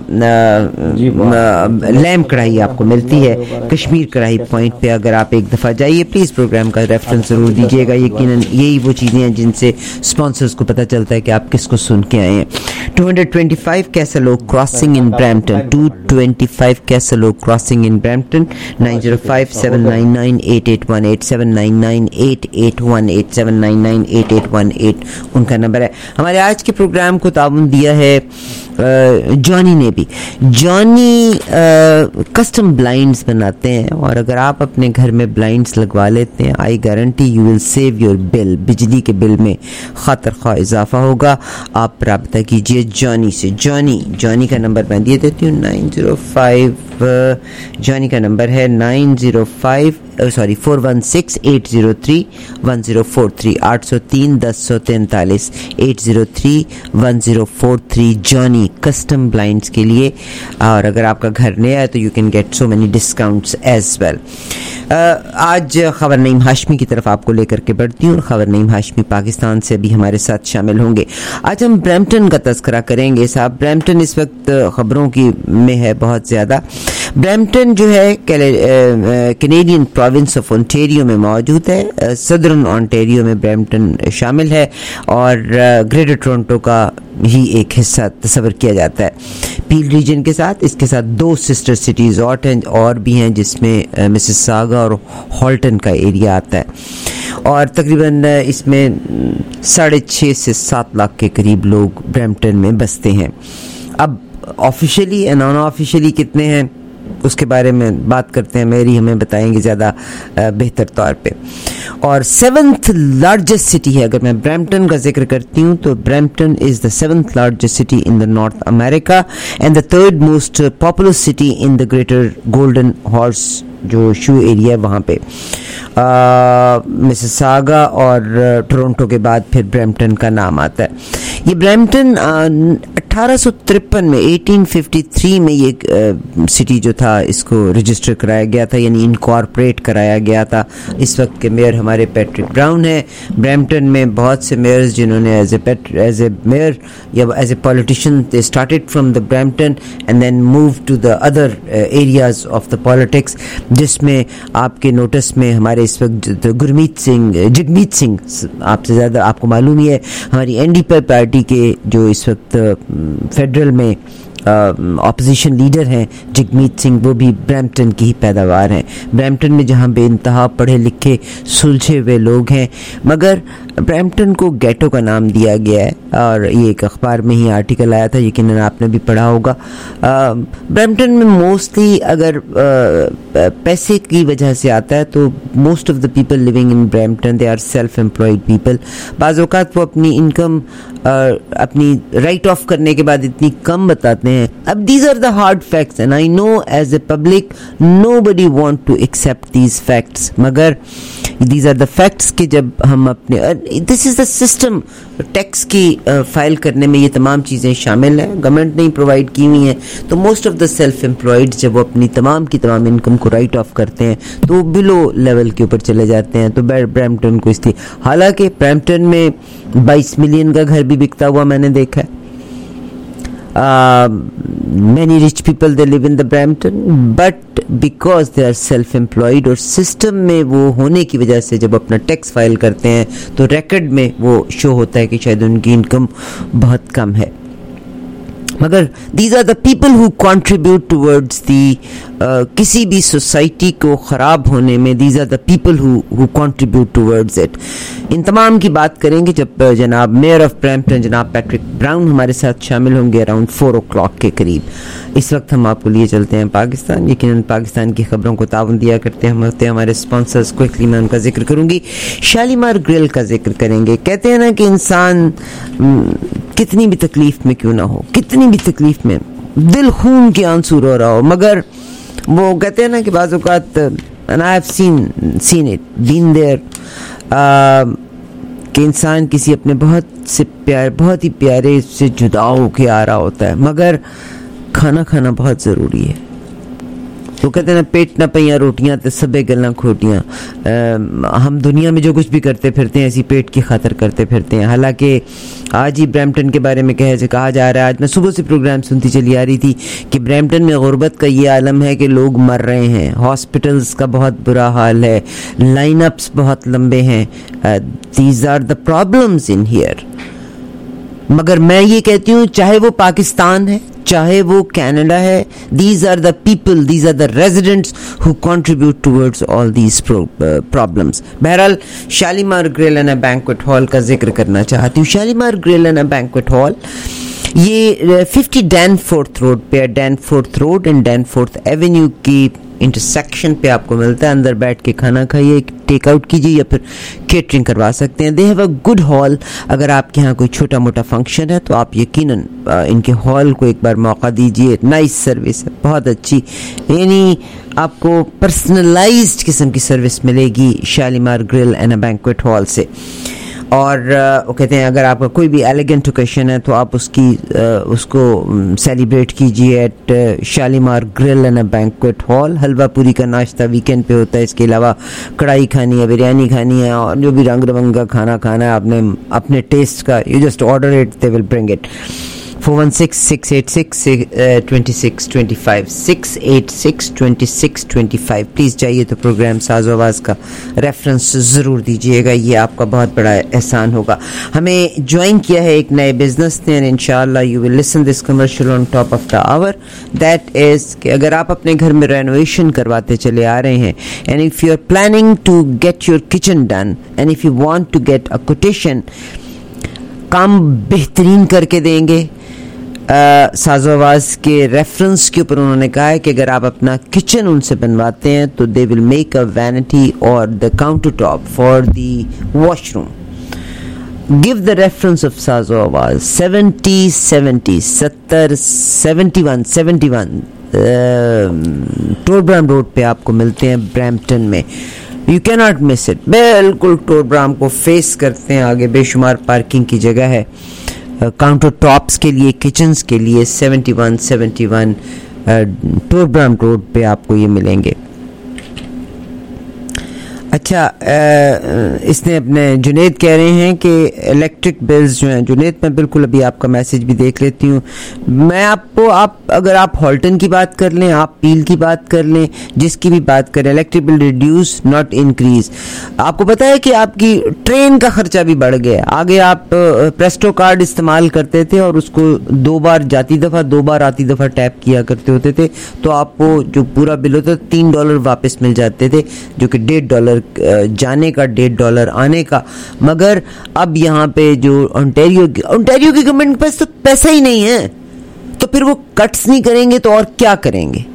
لیم کڑھائی آپ کو ملتی ہے کشمیر کڑھائی پوائنٹ پہ. اگر آپ ایک دفعہ جائیے پلیز پروگرام کا ریفرنس ضرور دیجیے گا. یقیناً یہی وہ چیزیں ہیں جن سے اسپانسرز کو پتہ چلتا ہے کہ آپ کس کو سن کے آئے ہیں. Two hundred twenty five Castle Oak Crossing in Brampton, two twenty five Castle Oak Crossing in Brampton. Nine zero five seven nine nine eight eight one eight seven nine nine eight eight one eight seven nine nine eight eight one eight ان کا number ہے. ہمارے آج کے programme کو تعاون دیا ہے جانی نے بھی. جانی کسٹم بلائنڈز بناتے ہیں, اور اگر آپ اپنے گھر میں بلائنڈز لگوا لیتے ہیں, I guarantee you will save your bill. بجلی کے بل میں خاطر خواہ اضافہ ہوگا. آپ رابطہ کیجئے جانی سے. جانی جانی کا نمبر میں دے دیتی ہوں نائن زیرو فائیو. جانی کا نمبر ہے nine zero five sorry four one six eight zero three one zero four three. آٹھ سو تین دس سو تینتالیس eight zero three one zero four three. Jani custom blinds کے لیے. اور اگر آپ کا گھر نیا ہے تو you can get so many discounts as well. آج خبر نعیم ہاشمی کی طرف آپ کو لے کر کے بڑھتی ہوں. خبر نعیم ہاشمی پاکستان سے بھی ہمارے ساتھ شامل ہوں گے. آج ہم برمپٹن کا تذکرہ کریں گے. صاحب برمپٹن اس وقت خبروں کی میں ہے بہت زیادہ. برمپٹن جو ہے کینیڈین پروونس آف اونٹیریو میں موجود ہے. صدرن اونٹیریو میں برمپٹن شامل ہے اور گریٹر ٹورنٹو کا ہی ایک حصہ تصور کیا جاتا ہے پیل ریجن کے ساتھ. اس کے ساتھ دو سسٹر سٹیز اور اور بھی ہیں, جس میں مسز ساگا اور ہالٹن کا ایریا آتا ہے, اور تقریباً اس میں ساڑھے چھ سے سات لاکھ کے قریب لوگ برمپٹن میں بستے ہیں. اب آفیشلی نان آفیشلی کتنے ہیں اس کے بارے میں بات کرتے ہیں, میری ہمیں بتائیں گے زیادہ بہتر طور پہ. اور سیونتھ لارجسٹ سٹی ہے. اگر میں برمپٹن کا ذکر کرتی ہوں تو Brampton is the seventh largest city in the North America and the third most populous city in the Greater Golden Horseshoe area ہے وہاں پہ. مسیساگا اور ٹورنٹو کے بعد پھر برمپٹن کا نام آتا ہے. یہ برمپٹن اٹھارہ سو ترپن میں ایٹین ففٹی تھری میں یہ سٹی جو تھا اس کو رجسٹر کرایا گیا تھا, یعنی انکارپوریٹ کرایا گیا تھا. اس وقت کے میئر ہمارے پیٹرک براؤن ہیں. برمپٹن میں بہت سے میئرز جنہوں نے as a as a mayor یا as a politician they started from the Brampton and then move to the other areas of the politics, جس میں آپ کے نوٹس میں ہمارے اس وقت گرمیت سنگھ جگمیت سنگھ, آپ سے زیادہ آپ کو معلوم ہی ہے, ہماری این ڈی پی پارٹی کے جو اس وقت فیڈرل میں اپوزیشن لیڈر ہیں جگمیت سنگھ, وہ بھی برمپٹن کی ہی پیداوار ہیں. برمپٹن میں جہاں بے انتہا پڑھے لکھے سلجھے ہوئے لوگ ہیں, مگر برمپٹن کو گیٹو کا نام دیا گیا ہے, اور یہ ایک اخبار میں ہی آرٹیکل آیا تھا, یقیناً آپ نے بھی پڑھا ہوگا. برمپٹن میں موسٹلی اگر پیسے کی وجہ سے آتا ہے تو most of the people living in Brampton they are self employed people. بعض اوقات وہ اپنی انکم اپنی رائٹ آف کرنے کے بعد اتنی کم بتاتے ہیں. اب these are the hard facts and I know as a public nobody want to accept these facts, مگر دیز آر دا فیکٹس کہ جب ہم اپنے this is the system, tax کی فائل کرنے میں یہ تمام چیزیں شامل ہیں, گورنمنٹ نے پرووائڈ کی ہوئی ہیں. تو most of the self employed جب وہ اپنی تمام کی تمام انکم کو رائٹ آف کرتے ہیں تو وہ بلو لیول کے اوپر چلے جاتے ہیں. تو برمپٹن کو اس لیے, حالانکہ برمپٹن میں بائیس ملین کا گھر بھی بکتا ہوا میں نے دیکھا ہے. many rich people they live in the Brampton, but because they are self employed اور سسٹم میں وہ ہونے کی وجہ سے جب اپنا ٹیکس فائل کرتے ہیں تو ریکارڈ میں وہ شو ہوتا ہے کہ شاید ان کی انکم بہت کم ہے. مگر these are the people who contribute towards the کسی بھی سوسائٹی کو خراب ہونے میں, these are the people who contribute towards it. ان تمام کی بات کریں گے جب جناب میئر آف برمپٹن جناب پیٹرک براؤن ہمارے ساتھ شامل ہوں گے اراؤنڈ فور او کلاک کے قریب. اس وقت ہم آپ کو لیے چلتے ہیں پاکستان. یقیناً پاکستان کی خبروں کو تعاون دیا کرتے ہیں ہوتے ہیں ہمارے اسپانسرز. کوئکلی میں ان کا ذکر کروں گی, شالیمار گرل کا ذکر کریں گے. کہتے ہیں نا کہ انسان کتنی بھی تکلیف میں کیوں نہ ہو, کتنی بھی تکلیف میں دل خون کے آنسو رو رہا ہو, مگر وہ کہتے ہیں نا کہ بعض اوقات and I have seen seen it been there کہ انسان کسی اپنے بہت سے پیار بہت ہی پیارے سے جدا ہو کے آ رہا ہوتا ہے, مگر کھانا کھانا بہت ضروری ہے. تو کہتے ہیں نا پیٹ نہ پہیاں روٹیاں تے سبے گلاں کھوٹیاں. ہم دنیا میں جو کچھ بھی کرتے پھرتے ہیں ایسی پیٹ کی خاطر کرتے پھرتے ہیں. حالانکہ آج ہی برمپٹن کے بارے میں کہے کہا جا رہا ہے, آج میں صبح سے پروگرام سنتی چلی آ رہی تھی کہ برمپٹن میں غربت کا یہ عالم ہے کہ لوگ مر رہے ہیں, ہاسپٹلز کا بہت برا حال ہے, لائن اپس بہت لمبے ہیں. These are the problems in here. مگر میں یہ کہتی ہوں چاہے وہ پاکستان ہے چاہے وہ کینیڈا ہے, these are the people, these are the residents who contribute towards all these problems. بہرحال Shalimar Grill and Banquet Hall کا ذکر کرنا چاہتی ہوں. Shalimar Grill and Banquet Hall یہ ففٹی ڈین فورتھ روڈ پہ, Danforth Road and Danforth Avenue کی intersection پہ آپ کو ملتا ہے. اندر بیٹھ کے کھانا کھائیے, ٹیک آؤٹ کیجیے یا پھر کیٹرنگ کروا سکتے ہیں. They have a good hall. اگر آپ کے یہاں کوئی چھوٹا موٹا فنکشن ہے تو آپ یقیناً ان کے ہال کو ایک بار موقع دیجیے. نائس سروس ہے, بہت اچھی, یعنی آپ کو پرسنلائزڈ قسم کی سروس ملے گی Shalimar Grill and Banquet Hall سے. اور وہ کہتے ہیں اگر آپ کا کوئی بھی ایلیگنٹ اوکیشن ہے تو آپ اس کی اس کو سیلیبریٹ کیجیے at Shalimar Grill and Banquet Hall. حلوہ پوری کا ناشتہ ویکینڈ پہ ہوتا ہے. اس کے علاوہ کڑھائی کھانی ہے, بریانی کھانی ہے, اور جو بھی رنگ رنگ کا کھانا کھانا ہے آپ نے اپنے ٹیسٹ کا, you just order it, they will bring it. Four one six six eight six twenty six twenty five six eight six twenty six twenty five. Please چاہیے تو پروگرام ساز و آواز کا ریفرنس ضرور دیجیے گا, یہ آپ کا بہت بڑا احسان ہوگا. ہمیں جوائن کیا ہے ایک نئے بزنس نے, اینڈ انشاءاللہ you will listen this commercial on top of the hour. That is کہ اگر آپ اپنے گھر میں رینوویشن کرواتے چلے آ رہے ہیں, and if you are planning to get your kitchen done, and if you want to get a quotation, کام بہترین کر کے دیں گے. ساز و آواز کے ریفرنس کے اوپر انہوں نے کہا ہے کہ اگر آپ اپنا کچن ان سے بنواتے ہیں تو دے ول میک اے وینٹی اور the countertop for the washroom. Give the reference of Saaz o Awaz seventy seventy ستر seventy one seventy one Torbram Road پہ آپ کو ملتے ہیں برمپٹن میں. یو کی ناٹ مس اٹ. بالکل ٹوربرام کو فیس کرتے ہیں, آگے بے شمار پارکنگ کی جگہ ہے, کاؤنٹر ٹاپس کے لیے, کچنز کے لیے. Seventy one seventy one Torbram Road پہ آپ کو یہ ملیں گے. اچھا, اس نے اپنے جنید کہہ رہے ہیں کہ الیکٹرک بلز جو ہیں، جنید میں بالکل ابھی آپ کا میسج بھی دیکھ لیتی ہوں میں آپ کو. آپ اگر آپ ہالٹن کی بات کر لیں، آپ پیل کی بات کر لیں، جس کی بھی بات کریں، electric bill reduce not increase. آپ کو پتا ہے کہ آپ کی ٹرین کا خرچہ بھی بڑھ گیا. آگے آپ پریسٹو کارڈ استعمال کرتے تھے اور اس کو دو بار جاتی دفعہ دو بار آتی دفعہ ٹیپ کیا کرتے ہوتے تھے، تو آپ کو جو پورا بل ہوتا تین ڈالر واپس مل جاتے تھے، جو کہ ڈیڑھ ڈالر جانے کا، ڈیڑھ ڈالر آنے کا. مگر اب یہاں پہ جو انٹیریو انٹیریو کی گورنمنٹ کے پاس تو پیسہ ہی نہیں ہے، تو پھر وہ کٹس نہیں کریں گے تو اور کیا کریں گے؟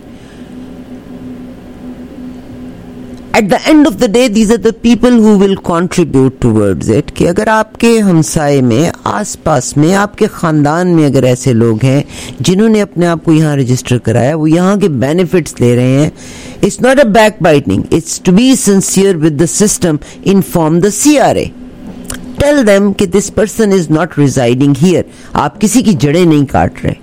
At the end of the day, these are the people who will contribute towards it. کہ اگر آپ کے ہمسائے میں، آس پاس میں، آپ کے خاندان میں اگر ایسے لوگ ہیں جنہوں نے اپنے آپ کو یہاں رجسٹر کرایا، وہ یہاں کے بینیفٹس لے رہے ہیں، it's not a backbiting, it's to be sincere with the system. Inform the C R A. Tell them کہ this person is not residing here. آپ کسی کی جڑیں نہیں کاٹ رہے.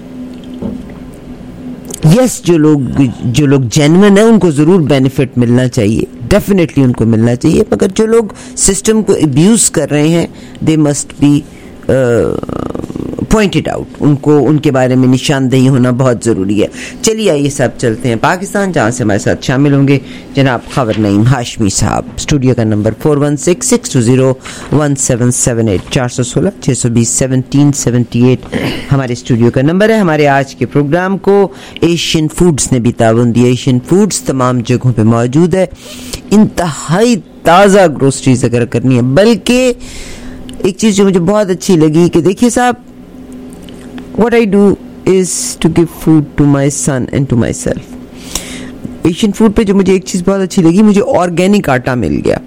یس yes, جو لوگ جو لوگ جینوئن ہیں ان کو ضرور بینیفٹ ملنا چاہیے، ڈیفینیٹلی ان کو ملنا چاہیے، مگر جو لوگ سسٹم کو ابیوز کر رہے ہیں they must be pointed out. ان کو ان کے بارے میں نشاندہی ہونا بہت ضروری ہے. چلیے آئیے صاحب چلتے ہیں پاکستان، جہاں سے ہمارے ساتھ شامل ہوں گے جناب خاور نعیم ہاشمی صاحب. اسٹوڈیو کا number four one six six two zero one seven seven eight, چار سو سولہ چھ سو بیس سیونٹین سیونٹی ایٹ ہمارے اسٹوڈیو کا نمبر ہے. ہمارے آج کے پروگرام کو ایشین فوڈز نے بھی تعاون دیا. ایشین فوڈز تمام جگہوں پہ موجود ہے. انتہائی تازہ گروسریز اگر کرنی ہے. بلکہ ایک چیز جو مجھے بہت اچھی لگی کہ دیکھیے صاحب، what I do is to give food to my son and to myself. Asian food پہ جو مجھے ایک چیز بہت اچھی لگی، مجھے آرگینک آٹا مل گیا.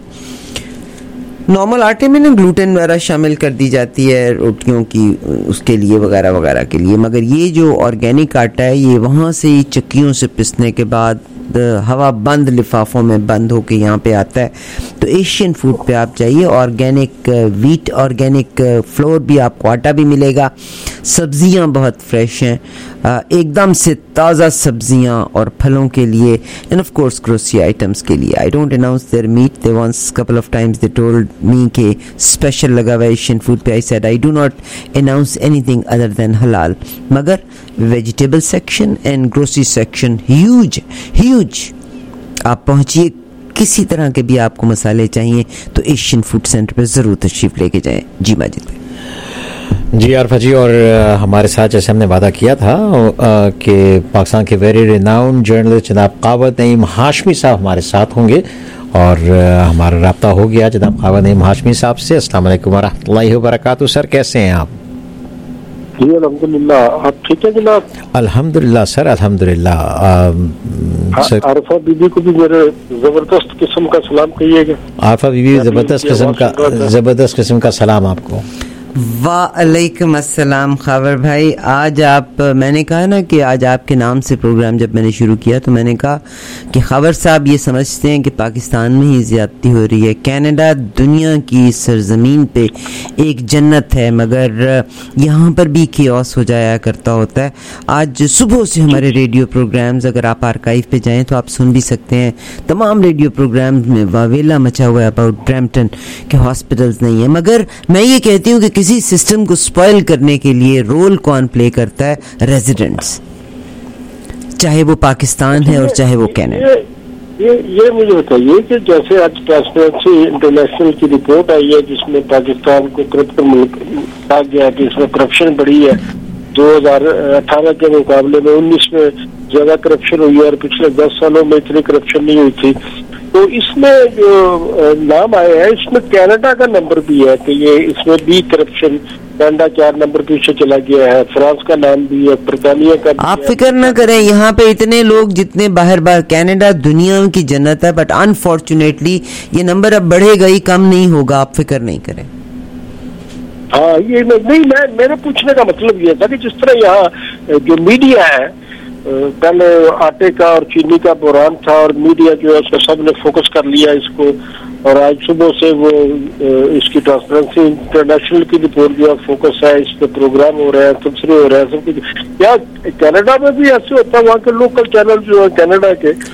نارمل آٹے میں نا گلوٹن وغیرہ شامل کر دی جاتی ہے روٹیوں کی اس کے لیے وغیرہ وغیرہ کے لیے، مگر یہ جو آرگینک آٹا ہے یہ وہاں سے ہی چکیوں سے پسنے کے بعد ہوا بند لفافوں میں بند ہو کے یہاں پہ آتا ہے. تو ایشین فوڈ پہ آپ جائیے، آرگینک ویٹ، آرگینک فلور بھی آپ کو آٹا بھی ملے گا. سبزیاں بہت فریش ہیں، ایک دم سے تازہ سبزیاں اور پھلوں کے لیے، and of course grocery items کے لیے. I don't announce their meat. They once couple of times they told me کہ اسپیشل لگا ہوا ہے ایشین فوڈ پہ. I said I do not announce anything other than halal. مگر vegetable section and grocery section huge huge. آپ پہنچیے، کسی طرح کے بھی آپ کو مسالے چاہیے تو ایشین فوڈ سینٹر پہ ضرور تشریف لے کے جائیں. جی ماجد بھائی. جی عارفہ جی، اور ہمارے ساتھ جیسے ہم نے وعدہ کیا تھا کہ پاکستان کے ویری ریناؤنڈ جرنلسٹ جناب خاور نعیم ہاشمی صاحب ہمارے ساتھ ہوں گے، اور ہمارا رابطہ ہو گیا جناب خاور نعیم ہاشمی صاحب سے. السلام علیکم ورحمۃ اللہ وبرکاتہ. سر کیسے ہیں آپ؟ جی الحمدللہ، آپ ٹھیک ہے جناب؟ الحمدللہ سر، الحمدللہ. عارفہ بی بی کو بھی میرے زبردست قسم کا سلام کہیے گا. عارفہ بی بی زبردست قسم کا زبردست قسم کا سلام آپ کو. وعلیکم السلام خاور بھائی. آج آپ، میں نے کہا نا کہ آج آپ کے نام سے پروگرام جب میں نے شروع کیا تو میں نے کہا کہ خاور صاحب یہ سمجھتے ہیں کہ پاکستان میں ہی زیادتی ہو رہی ہے. کینیڈا دنیا کی سرزمین پہ ایک جنت ہے، مگر یہاں پر بھی کیوس ہو جایا کرتا ہوتا ہے. آج صبح سے ہمارے ریڈیو پروگرامز، اگر آپ آرکائیو پہ جائیں تو آپ سن بھی سکتے ہیں، تمام ریڈیو پروگرامز میں واویلا مچا ہوا ہے اباؤٹ برمپٹن کہ ہاسپٹلز نہیں ہیں. مگر میں یہ کہتی ہوں کہ کسی سسٹم کو سپوائل کرنے کے لیے رول کون پلے کرتا ہے؟ ریزیڈنٹس، چاہے وہ پاکستان ہے اور چاہے وہ کینیڈا. یہ مجھے بتائیے کہ جیسے آج ٹرانسپیرنسی انٹرنیشنل کی رپورٹ آئی ہے جس میں پاکستان کو کرپٹ ملک کہا گیا کہ اس میں کرپشن بڑھی ہے، دو ہزار اٹھارہ کے مقابلے میں انیس میں زیادہ کرپشن ہوئی ہے اور پچھلے دس سالوں میں اتنی کرپشن نہیں ہوئی تھی. تو اس میں جو نام آئے ہیں اس میں کینیڈا کا نمبر بھی ہے کہ یہ اس میں بھی کرپشن، کینیڈا چار نمبر پیچھے چلا گیا ہے، فرانس کا نام بھی ہے، برطانیہ کا بھی. آپ فکر نہ کریں، یہاں پہ اتنے لوگ جتنے باہر باہر، کینیڈا دنیا کی جنت ہے، بٹ انفارچونیٹلی یہ نمبر اب بڑھے گا ہی، کم نہیں ہوگا. آپ فکر نہیں کریں. ہاں یہ نہیں، میں میرے پوچھنے کا مطلب یہ تھا کہ جس طرح یہاں جو میڈیا ہے، پہلے آٹے کا اور چینی کا بحران تھا اور میڈیا جو ہے اس کو سب نے فوکس کر لیا اس کو، اور آج صبح سے وہ اس کی ٹرانسپیرنسی انٹرنیشنل کی رپورٹ جو ہے فوکس ہے، اس پہ پروگرام ہو رہے ہیں، تبصرے ہو رہے ہیں، سب کچھ. کیا کینیڈا میں بھی ایسے ہوتا ہے؟ وہاں کے لوکل چینل جو ہے کینیڈا کے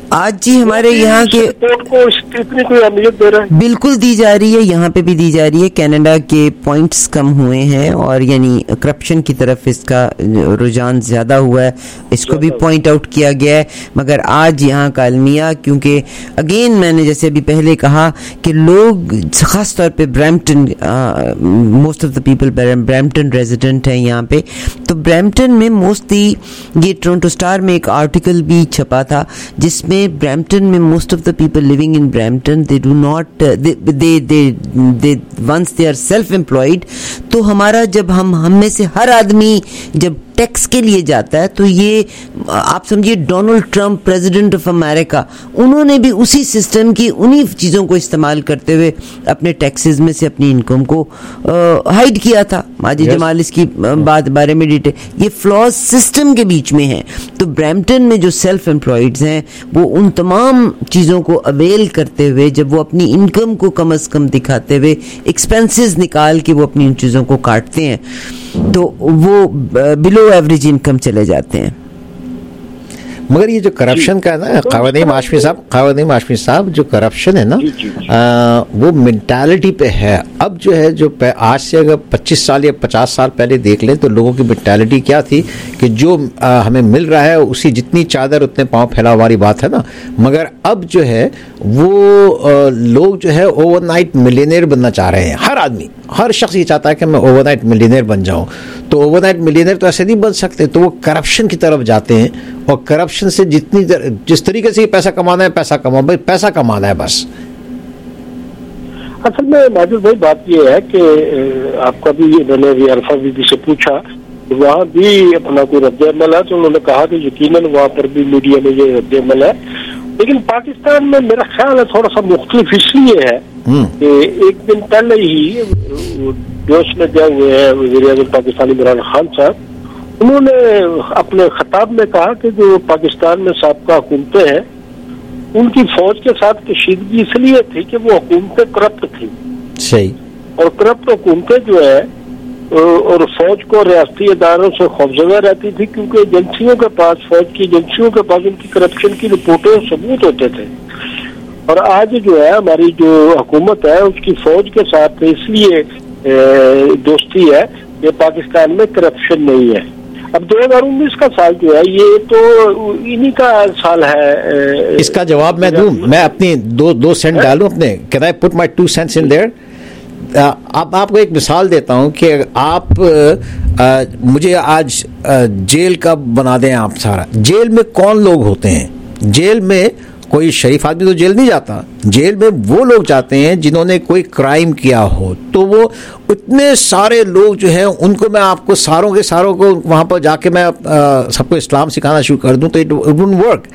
آج جی ہمارے یہاں کے رپورٹ کو اتنی کوئی اہمیت دے رہا ہے؟ بالکل دی جا رہی ہے, یہاں پہ بھی دی جا رہی ہے. کینیڈا کے پوائنٹس کم ہوئے ہیں اور یعنی کرپشن کی طرف اس کا رجحان زیادہ ہوا ہے, اس کو بھی پوائنٹ آؤٹ کیا گیا ہے. مگر آج یہاں کا المیہ, کیونکہ اگین میں نے جیسے ابھی پہلے کہا کہ لوگ خاص طور پہ Brampton, most of the people Brampton resident ہیں یہاں پہ, تو برمپٹن میں موسٹلی یہ ٹورنٹو اسٹار میں ایک آرٹیکل بھی چھپا تھا جس میں برمپٹن میں most of the people living in Brampton they do not they they once they are self employed. تو ہمارا جب ہم ہم میں سے ہر آدمی جب ٹیکس کے لیے جاتا ہے تو یہ آپ سمجھیے Donald Trump president of America, انہوں نے بھی اسی سسٹم کی انہی چیزوں کو استعمال کرتے ہوئے اپنے ٹیکسز میں سے اپنی انکم کو ہائڈ کیا تھا. ماجد جمال اس کی بات بارے میں ڈیٹیل, یہ فلاز سسٹم کے بیچ میں ہیں. تو برمپٹن میں جو سیلف امپلائڈز ہیں وہ ان تمام چیزوں کو اویل کرتے ہوئے جب وہ اپنی انکم کو کم از کم دکھاتے ہوئے ایکسپینسز نکال کے وہ اپنی ان چیزوں کو کاٹتے ہیں تو وہ بلو ایوریج انکم چلے جاتے ہیں. مگر یہ جو کرپشن کا ہے نا قوانین ہاشمی صاحب قوانین ہاشمی صاحب جو کرپشن ہے نا وہ مینٹالٹی پہ ہے. اب جو ہے جو آج سے اگر پچیس سال یا پچاس سال پہلے دیکھ لیں تو لوگوں کی مینٹالٹی کیا تھی کہ جو ہمیں مل رہا ہے اسی جتنی چادر اتنے پاؤں پھیلاؤ والی بات ہے نا. مگر اب جو ہے وہ لوگ جو ہے اوور نائٹ ملینئر بننا چاہ رہے ہیں. ہر آدمی ہر شخص یہ چاہتا ہے کہ میں اوور نائٹ ملینئر بن جاؤں. تو اوور نائٹ ملینئر تو ایسے نہیں بن سکتے, تو وہ کرپشن کی طرف جاتے ہیں اور کرپشن سے جتنی جس طریقے سے پیسہ کمانا ہے پیسہ کماؤ, بھائی پیسہ کمانا ہے بس. اصل میں ماجد بھائی بات یہ ہے کہ آپ کا بھی میں نے عرفہ بی بی سے پوچھا, وہاں بھی اپنا کوئی رد عمل ہے تو انہوں نے کہا کہ یقیناً وہاں پر بھی میڈیا میں یہ رد عمل ہے. لیکن پاکستان میں میرا خیال ہے تھوڑا سا مختلف اس لیے ہے کہ ایک دن پہلے ہی جوش میں گئے ہوئے ہیں وزیر اعظم پاکستانی عمران خان صاحب, انہوں نے اپنے خطاب میں کہا کہ جو پاکستان میں سابقہ حکومتیں ہیں ان کی فوج کے ساتھ کشیدگی اس لیے تھی کہ وہ حکومتیں کرپٹ تھیں. صحیح. اور کرپٹ حکومتیں جو ہے اور فوج کو ریاستی اداروں سے خوفزدہ رہتی تھی کیونکہ ایجنسیوں کے پاس فوج کی ایجنسیوں کے پاس ان کی کرپشن کی رپورٹیں اور ثبوت ہوتے تھے. اور آج جو ہے ہماری جو حکومت ہے اس کی فوج کے ساتھ اس لیے دوستی ہے کہ پاکستان میں کرپشن نہیں ہے. اب دو ہزار انیس کا سال جو ہے یہ تو انہی کا سال ہے. اس کا جواب میں دوں, میں اپنی دو دو سینٹ ڈالوں اپنے, can I put my two cents in there. اب آپ کو ایک مثال دیتا ہوں کہ آپ مجھے آج جیل کا بنا دیں آپ سارا. جیل میں کون لوگ ہوتے ہیں؟ جیل میں کوئی شریف آدمی تو جیل نہیں جاتا, جیل میں وہ لوگ جاتے ہیں جنہوں نے کوئی کرائم کیا ہو. تو وہ اتنے سارے لوگ جو ہیں ان کو میں آپ کو ساروں کے ساروں کو وہاں پر جا کے میں سب کو اسلام سکھانا شروع کر دوں تو اٹ وڈنٹ ورک.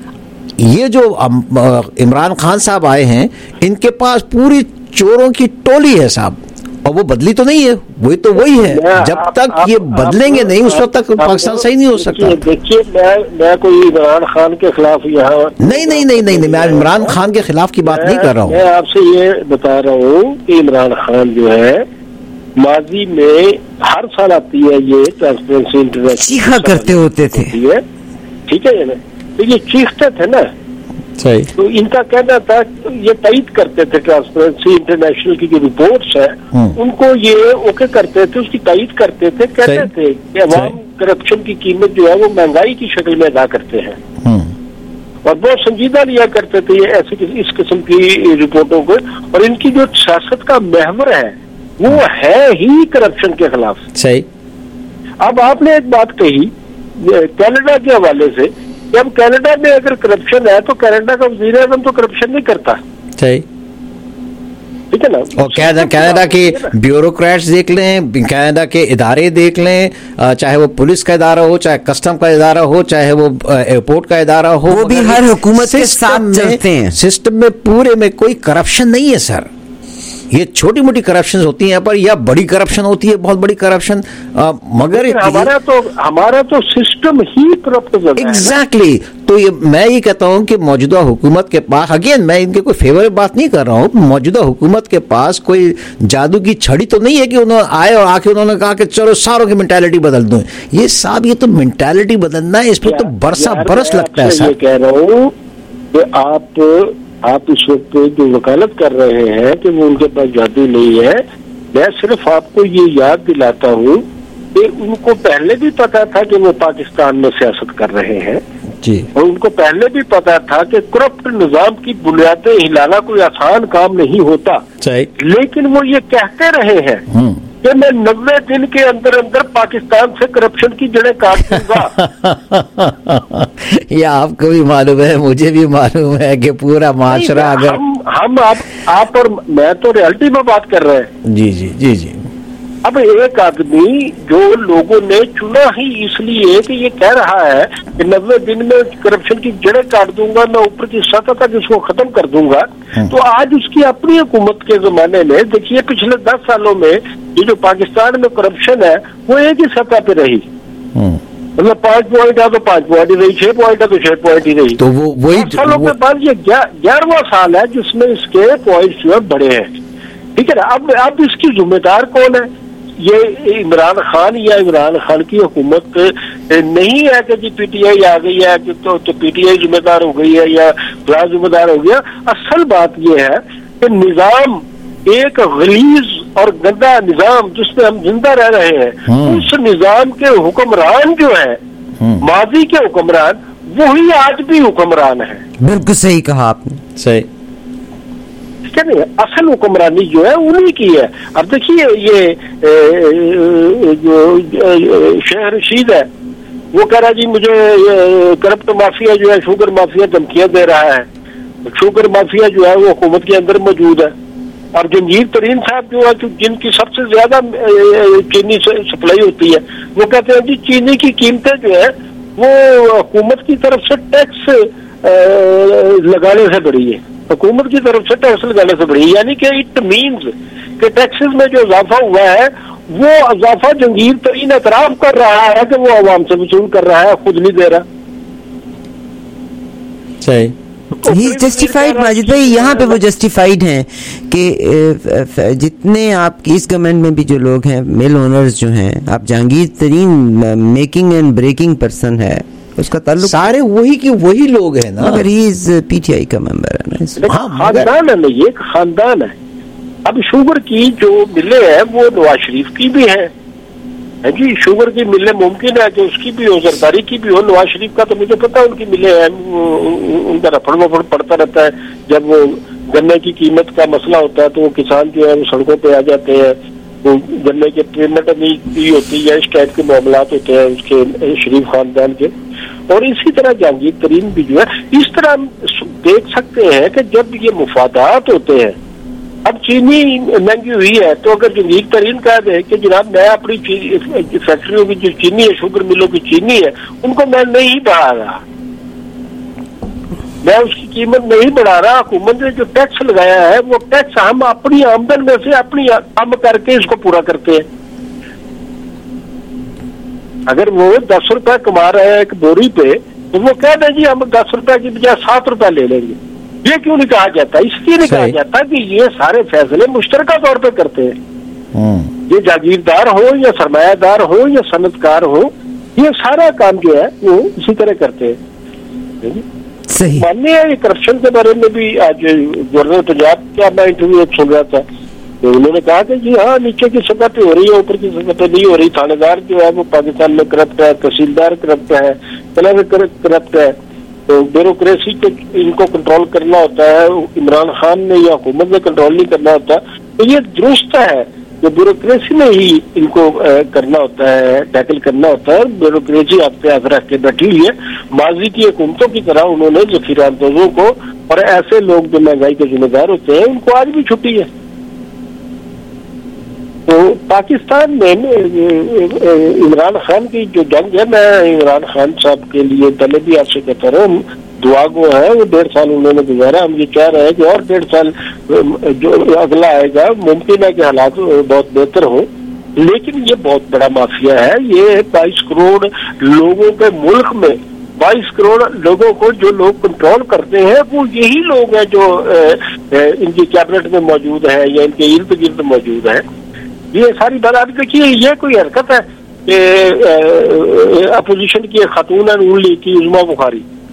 یہ جو عمران خان صاحب آئے ہیں ان کے پاس پوری چوروں کی ٹولی ہے صاحب, اور وہ بدلی تو نہیں ہے, وہی تو وہی ہے. جب تک یہ بدلیں گے نہیں اس وقت تک پاکستان صحیح نہیں ہو سکتا. دیکھیے میں میں کوئی عمران خان کے خلاف یہاں نہیں نہیں نہیں نہیں میں عمران خان کے خلاف کی بات نہیں کر رہا ہوں. میں آپ سے یہ بتا رہا ہوں کہ عمران خان جو ہے ماضی میں ہر سال آتی ہے یہ ٹرانسپیرنسی انٹرنیشنل چیخا کرتے ہوتے تھے, ٹھیک ہے نا, تو یہ چیختے تھے نا. صحیح. تو ان کا کہنا تھا یہ تائید کرتے تھے ٹرانسپیرنسی انٹرنیشنل کی جو رپورٹس ہیں ان کو یہ اوکے کرتے تھے, اس کی تائید کرتے تھے, کہتے تھے کہ عوام کرپشن کی قیمت جو ہے وہ مہنگائی کی شکل میں ادا کرتے ہیں اور بہت سنجیدہ لیا کرتے تھے یہ ایسی اس قسم کی رپورٹوں کو. اور ان کی جو سیاست کا محور ہے وہ ہے ہی کرپشن کے خلاف. صحیح. اب آپ نے ایک بات کہی کینیڈا کے حوالے سے, جب کینیڈا میں اگر کرپشن ہے تو کینیڈا کا وزیر اعظم تو کرپشن نہیں کرتا. صحیح. ٹھیک ہے نا. اور کینیڈا کے بیوروکریٹس دیکھ لیں, کینیڈا کے ادارے دیکھ لیں, چاہے وہ پولیس کا ادارہ ہو, چاہے کسٹم کا ادارہ ہو, چاہے وہ ایئرپورٹ کا ادارہ ہو, وہ بھی ہر حکومت کے ساتھ چلتے ہیں. سسٹم میں پورے میں کوئی کرپشن نہیں ہے سر. یہ چھوٹی موٹی کرپشن ہوتی ہیں پر یا بڑی کرپشن ہوتی ہے, بہت بڑی کرپشن. مگر ہمارا تو ہمارا تو سسٹم ہی کرپٹ ہے. ایگزیکٹلی. تو یہ میں یہ کہتا ہوں کہ موجودہ حکومت کے پاس, اگین میں ان کے کوئی فیور بات نہیں کر رہا ہوں, موجودہ حکومت کے پاس کوئی جادو کی چھڑی تو نہیں ہے کہ انہوں آئے اور آ کے انہوں نے کہا کہ چلو ساروں کی مینٹالٹی بدل دوں. یہ صاحب یہ تو مینٹالٹی بدلنا ہے, اس پہ تو برسا برس لگتا ہے. سر کہہ رہا ہوں کہ آپ آپ اس وقت جو وکالت کر رہے ہیں کہ وہ ان کے پاس جادو نہیں ہے. میں صرف آپ کو یہ یاد دلاتا ہوں کہ ان کو پہلے بھی پتا تھا کہ وہ پاکستان میں سیاست کر رہے ہیں جی, اور ان کو پہلے بھی پتا تھا کہ کرپٹ نظام کی بنیادیں ہلانا کوئی آسان کام نہیں ہوتا, لیکن وہ یہ کہتے رہے ہیں کہ میں نوے دن کے اندر اندر پاکستان سے کرپشن کی جڑیں کاٹ دوں گا. یہ آپ کو بھی معلوم ہے, مجھے بھی معلوم ہے کہ پورا معاشرہ اگر ہم ہم آپ آپ اور میں تو ریالٹی میں بات کر رہے ہیں. جی جی جی جی اب ایک آدمی جو لوگوں نے چنا ہی اس لیے کہ یہ کہہ رہا ہے کہ نوے دن میں کرپشن کی جڑیں کاٹ دوں گا, میں اوپر کی سطح تک اس کو ختم کر دوں گا, تو آج اس کی اپنی حکومت کے زمانے میں دیکھیے پچھلے دس سالوں میں یہ جو پاکستان میں کرپشن ہے وہ ایک ہی سطح پہ رہی. مطلب پانچ پوائنٹ ہے تو پانچ پوائنٹ ہی رہی, چھ پوائنٹ ہے تو چھ پوائنٹ ہی رہی. تو وہ وہی سالوں کے بعد یہ گیارہواں سال ہے جس میں اس کے پوائنٹس جو ہے بڑے ہیں. ٹھیک ہے نا. اب اب اس کی ذمہ دار کون ہے؟ یہ عمران خان یا عمران خان کی حکومت نہیں ہے کہ جی پی ٹی آئی آ گئی ہے تو پی ٹی آئی ذمہ دار ہو گئی ہے یا فلاں ذمہ دار ہو گیا. اصل بات یہ ہے کہ نظام ایک غلیظ اور گندا نظام جس میں ہم زندہ رہ رہے ہیں, اس نظام کے حکمران جو ہے ماضی کے حکمران وہی آج بھی حکمران ہے. بالکل صحیح کہا آپ نے. صحیح. اصل حکمرانی جو ہے انہی کی ہے. اب دیکھیے یہ جو شیخ رشید ہے وہ کہہ رہا جی مجھے کرپٹ مافیا جو ہے شوگر مافیا دھمکیاں دے رہا ہے. شوگر مافیا جو ہے وہ حکومت کے اندر موجود ہے, اور جنجیر ترین صاحب جو ہے جن کی سب سے زیادہ چینی سپلائی ہوتی ہے وہ کہتے ہیں جی چینی کی قیمتیں جو ہے وہ حکومت کی طرف سے ٹیکس لگانے سے بڑھی ہے, حکومت کی طرف سے ٹیکس لگانے سے بڑھی, یعنی کہ اٹ مینز کہ ٹیکسز میں جو اضافہ ہوا ہے وہ اضافہ جنگیر ترین اعتراف کر رہا ہے کہ وہ عوام سے وصول کر رہا ہے, خود نہیں دے رہا. صحیح. ہی جسٹیفائڈ ماجد بھائی, یہاں پہ وہ جسٹیفائڈ ہیں کہ جتنے آپ کی اس گورنمنٹ میں بھی جو لوگ ہیں مل اونرز جو ہیں, آپ Jahangir Tareen making and breaking person ہے, اس کا تعلق سارے وہی کی وہی لوگ ہیں نا, مگر ہی از پی ٹی آئی کا ممبر ہے نا. خاندان ہے نا, یہ ایک خاندان ہے. اب شوگر کی جو ملیں ہیں وہ نواز شریف کی بھی ہے جی, شوگر کی ملیں ممکن ہے کہ اس کی بھی ہو, زرداری کی بھی ہو. نواز شریف کا تو مجھے پتا ان کی ملیں ہیں, ان کا رفڑ وفڑ پڑتا رہتا ہے. جب وہ گنے کی قیمت کا مسئلہ ہوتا ہے تو وہ کسان جو ہے وہ سڑکوں پہ آ جاتے ہیں, وہ گنے کے پیمنٹ نہیں ہوتی ہے, اس ٹائپ کے معاملات ہوتے ہیں اس کے شریف خاندان کے. اور اسی طرح جہانگیر ترین بھی جو ہے اس طرح دیکھ سکتے ہیں کہ جب یہ مفادات ہوتے ہیں. اب چینی مہنگی ہوئی ہے تو اگر جہانگیر ترین کہہ دے کہ جناب میں اپنی فیکٹریوں کی جو چینی ہے, شوگر ملوں کی چینی ہے, ان کو میں نہیں بڑھا رہا, میں اس کی قیمت نہیں بڑھا رہا, حکومت نے جو ٹیکس لگایا ہے وہ ٹیکس ہم اپنی آمدن میں سے اپنی کم کر کے اس کو پورا کرتے ہیں. اگر وہ دس روپے کما رہے ہیں ایک بوری پہ تو وہ کہہ دیں جی ہم دس روپے کی بجائے سات روپے لے لیں گے. یہ کیوں نہیں کہا جاتا؟ اس لیے نہیں کہا جاتا کہ یہ سارے فیصلے مشترکہ طور پہ کرتے ہیں. یہ جاگیردار ہو یا سرمایہ دار ہو یا صنعت کار ہو, یہ سارا کام جو ہے وہ اسی طرح کرتے ہیں. صحیح ماننے ہیں. یہ کرپشن کے بارے میں بھی آج گورنر پنجاب کا میں انٹرویو سن رہا تھا, تو انہوں نے کہا کہ جی ہاں نیچے کی سطح پہ ہو رہی ہے, اوپر کی سطح پہ نہیں ہو رہی. تھانے دار جو ہے وہ پاکستان میں کرپٹ ہے, تحصیلدار کرپٹ ہے, کلکٹر کرپٹ ہے. تو بیوروکریسی کو ان کو کنٹرول کرنا ہوتا ہے, عمران خان نے یا حکومت نے کنٹرول نہیں کرنا ہوتا. تو یہ درست ہے کہ بیوروکریسی میں ہی ان کو کرنا ہوتا ہے, ٹیکل کرنا ہوتا ہے. بیوروکریسی آپ پہ ہاتھ رکھ کے بیٹھی ہوئی ہے. ماضی کی حکومتوں کی طرح انہوں نے ذخیرہ اندوزوں کو اور ایسے لوگ جو مہنگائی کے ذمہ دار ہوتے ہیں ان کو آج بھی چھٹی ہے. تو پاکستان میں عمران خان کی جو جنگ ہے, میں عمران خان صاحب کے لیے پہلے بھی آپ سے کہتا رہا ہوں, دعا گو ہے. وہ ڈیڑھ سال انہوں نے گزارا, ہم یہ کہہ رہے ہیں کہ اور ڈیڑھ سال جو اگلا آئے گا ممکن ہے کہ حالات بہت بہتر ہوں, لیکن یہ بہت بڑا مافیا ہے. یہ بائیس کروڑ لوگوں کے ملک میں بائیس کروڑ لوگوں کو جو لوگ کنٹرول کرتے ہیں وہ یہی لوگ ہیں جو ان کی کیبنٹ میں موجود ہیں یا ان کے ارد گرد موجود ہیں. یہ ساری بات آپ دیکھیے, یہ کوئی حرکت ہے کہ اپوزیشن کی خاتون ہے نون لیگ کی عظمیٰ بخاری,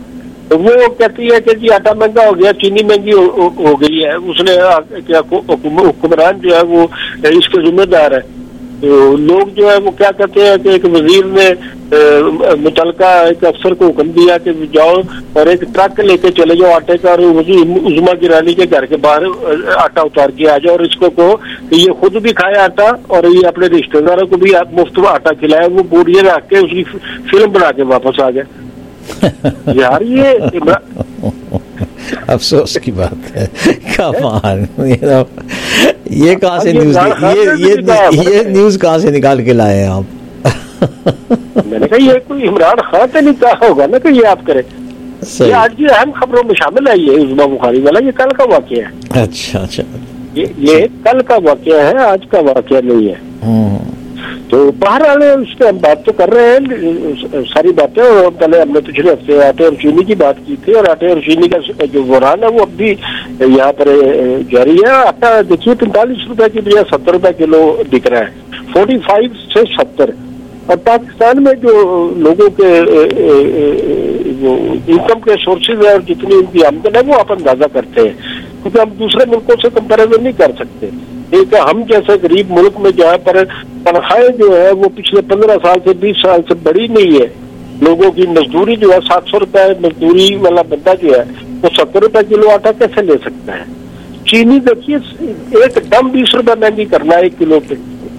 تو وہ کہتی ہے کہ جی آٹا مہنگا ہو گیا, چینی مہنگی ہو, ہو گئی ہے, اس نے کیا حکمران جو ہے وہ اس کے ذمہ دار ہے. تو لوگ جو ہے وہ کیا کہتے ہیں کہ ایک وزیر نے متعلقہ ایک افسر کو حکم دیا کہ جاؤ اور ایک ٹرک لے کے چلے جاؤ آٹے کا, اور عظما گیلانی کے گھر کے باہر آٹا اتار کے آ جاؤ, اور اس کو کہو کہ یہ خود بھی کھائے آٹا اور یہ اپنے رشتے داروں کو بھی مفت میں آٹا کھلائے. وہ بوریے رکھ کے اس کی فلم بنا کے واپس آ گئے. یار یہ افسوس کی بات ہے. کمال, یہ کہاں سے نیوز یہ نیوز کہاں سے نکال کے لائے ہیں آپ؟ میں نے کہا یہ کوئی عمران خان سے نہیں کہا ہوگا نا کہ یہ آپ کرے. یہ آج کی اہم خبروں میں شامل ہے یہ عظما بخاری والا. یہ کل کا واقعہ ہے. اچھا اچھا, یہ کل کا واقعہ ہے, آج کا واقعہ نہیں ہے. تو بہرحال اس پہ ہم بات تو کر رہے ہیں ساری باتیں. پہلے ہم نے پچھلے ہفتے آٹے اور چینی کی بات کی تھی, اور آٹے اور چینی کا جو بحران ہے وہ اب بھی یہاں پر جاری ہے. آٹا دیکھیے پینتالیس روپے کی بجائے ستر روپے کلو بک رہا ہے, فورٹی فائیو سے ستر. اور پاکستان میں جو لوگوں کے جو انکم کے سورسز ہیں اور جتنی ان کی آمدن ہے وہ آپ اندازہ کرتے ہیں, کیونکہ ہم دوسرے ملکوں سے کمپیریزن نہیں کر سکتے. ایک ہم جیسے غریب ملک میں جہاں پر تنخواہیں جو ہے وہ پچھلے پندرہ سال سے بیس سال سے بڑی نہیں ہے. لوگوں کی مزدوری جو ہے سات سو روپے مزدوری والا بندہ جو ہے وہ ستر روپے کلو آٹا کیسے لے سکتا ہے؟ چینی دیکھیے ایک دم بیس روپے مہنگی کرنا ہے ایک کلو پہ,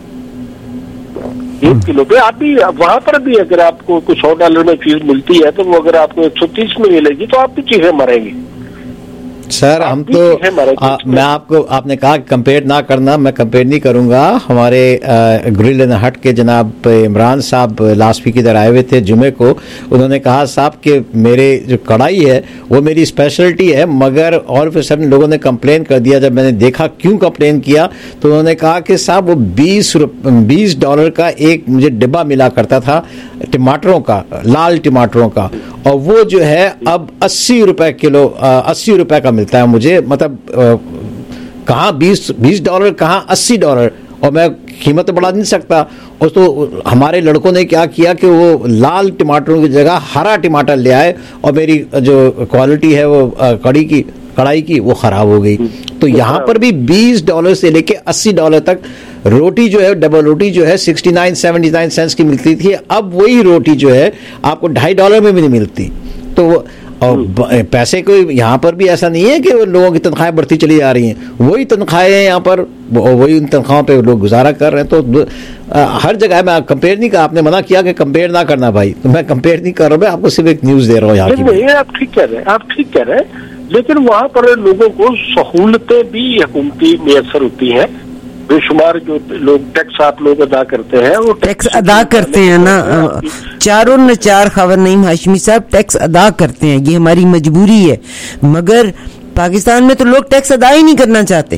ایک کلو پہ. آپ بھی وہاں پر بھی اگر آپ کو کچھ سو ڈالر میں چیز ملتی ہے تو وہ اگر آپ کو ایک سو تیس میں ملے گی تو آپ بھی چیزیں مریں گی. سر ہم تو آ, میں آپ کو آپ نے کہا کمپیئر نہ کرنا, میں کمپیئر نہیں کروں گا. ہمارے گرل اینڈ ہٹ کے جناب عمران صاحب لاسٹ ویک ادھر آئے ہوئے تھے جمعے کو. انہوں نے کہا صاحب کہ میرے جو کڑھائی ہے وہ میری اسپیشلٹی ہے, مگر اور پھر سب لوگوں نے کمپلین کر دیا. جب میں نے دیکھا کیوں کمپلین کیا تو انہوں نے کہا کہ صاحب وہ بیس بیس ڈالر کا ایک مجھے ڈبہ ملا کرتا تھا ٹماٹروں کا, لال ٹماٹروں کا, اور وہ جو ہے اب اسی روپے کلو اسی روپے کا ملتا ہے مجھے. مطلب کہاں بیس بیس ڈالر کہاں اسی ڈالر, اور میں قیمت بڑھا نہیں سکتا. اور تو ہمارے لڑکوں نے کیا کیا کہ وہ لال ٹماٹروں کی جگہ ہرا ٹماٹر لے آئے, اور میری جو کوالٹی ہے وہ کڑی کی کڑھائی کی وہ خراب ہو گئی. تو یہاں پر بھی بیس ڈالر سے لے کے اسی ڈالر تک روٹی جو ہے, ڈبل روٹی جو ہے sixty nine seventy nine cents کی ملتی تھی, اب وہی روٹی جو ہے آپ کو ڈھائی ڈالر میں بھی نہیں ملتی. تو وہ اور پیسے کو یہاں پر بھی ایسا نہیں ہے کہ لوگوں کی تنخواہیں بڑھتی چلی جا رہی ہیں, وہی تنخواہیں ہیں یہاں پر, وہی ان تنخواہوں پہ لوگ گزارا کر رہے ہیں. تو ہر جگہ میں کمپیئر نہیں کہا, آپ نے منع کیا کہ کمپیئر نہ کرنا بھائی, تو میں کمپیئر نہیں کر رہا, میں آپ کو صرف ایک نیوز دے رہا ہوں یہاں کی. آپ ٹھیک کہہ رہے ہیں, آپ ٹھیک کہہ رہے ہیں, لیکن وہاں پر لوگوں کو سہولتیں بھی حکومتی میسر ہوتی ہیں. بے شمار جو لوگ ٹیکس آپ لوگ ادا کرتے ہیں وہ ٹیکس ادا کرتے ہیں نا, چاروں نے چار خبر نہیں ہاشمی صاحب, ٹیکس ادا کرتے ہیں, یہ ہماری مجبوری ہے. مگر پاکستان میں تو لوگ ٹیکس ادا ہی نہیں کرنا چاہتے.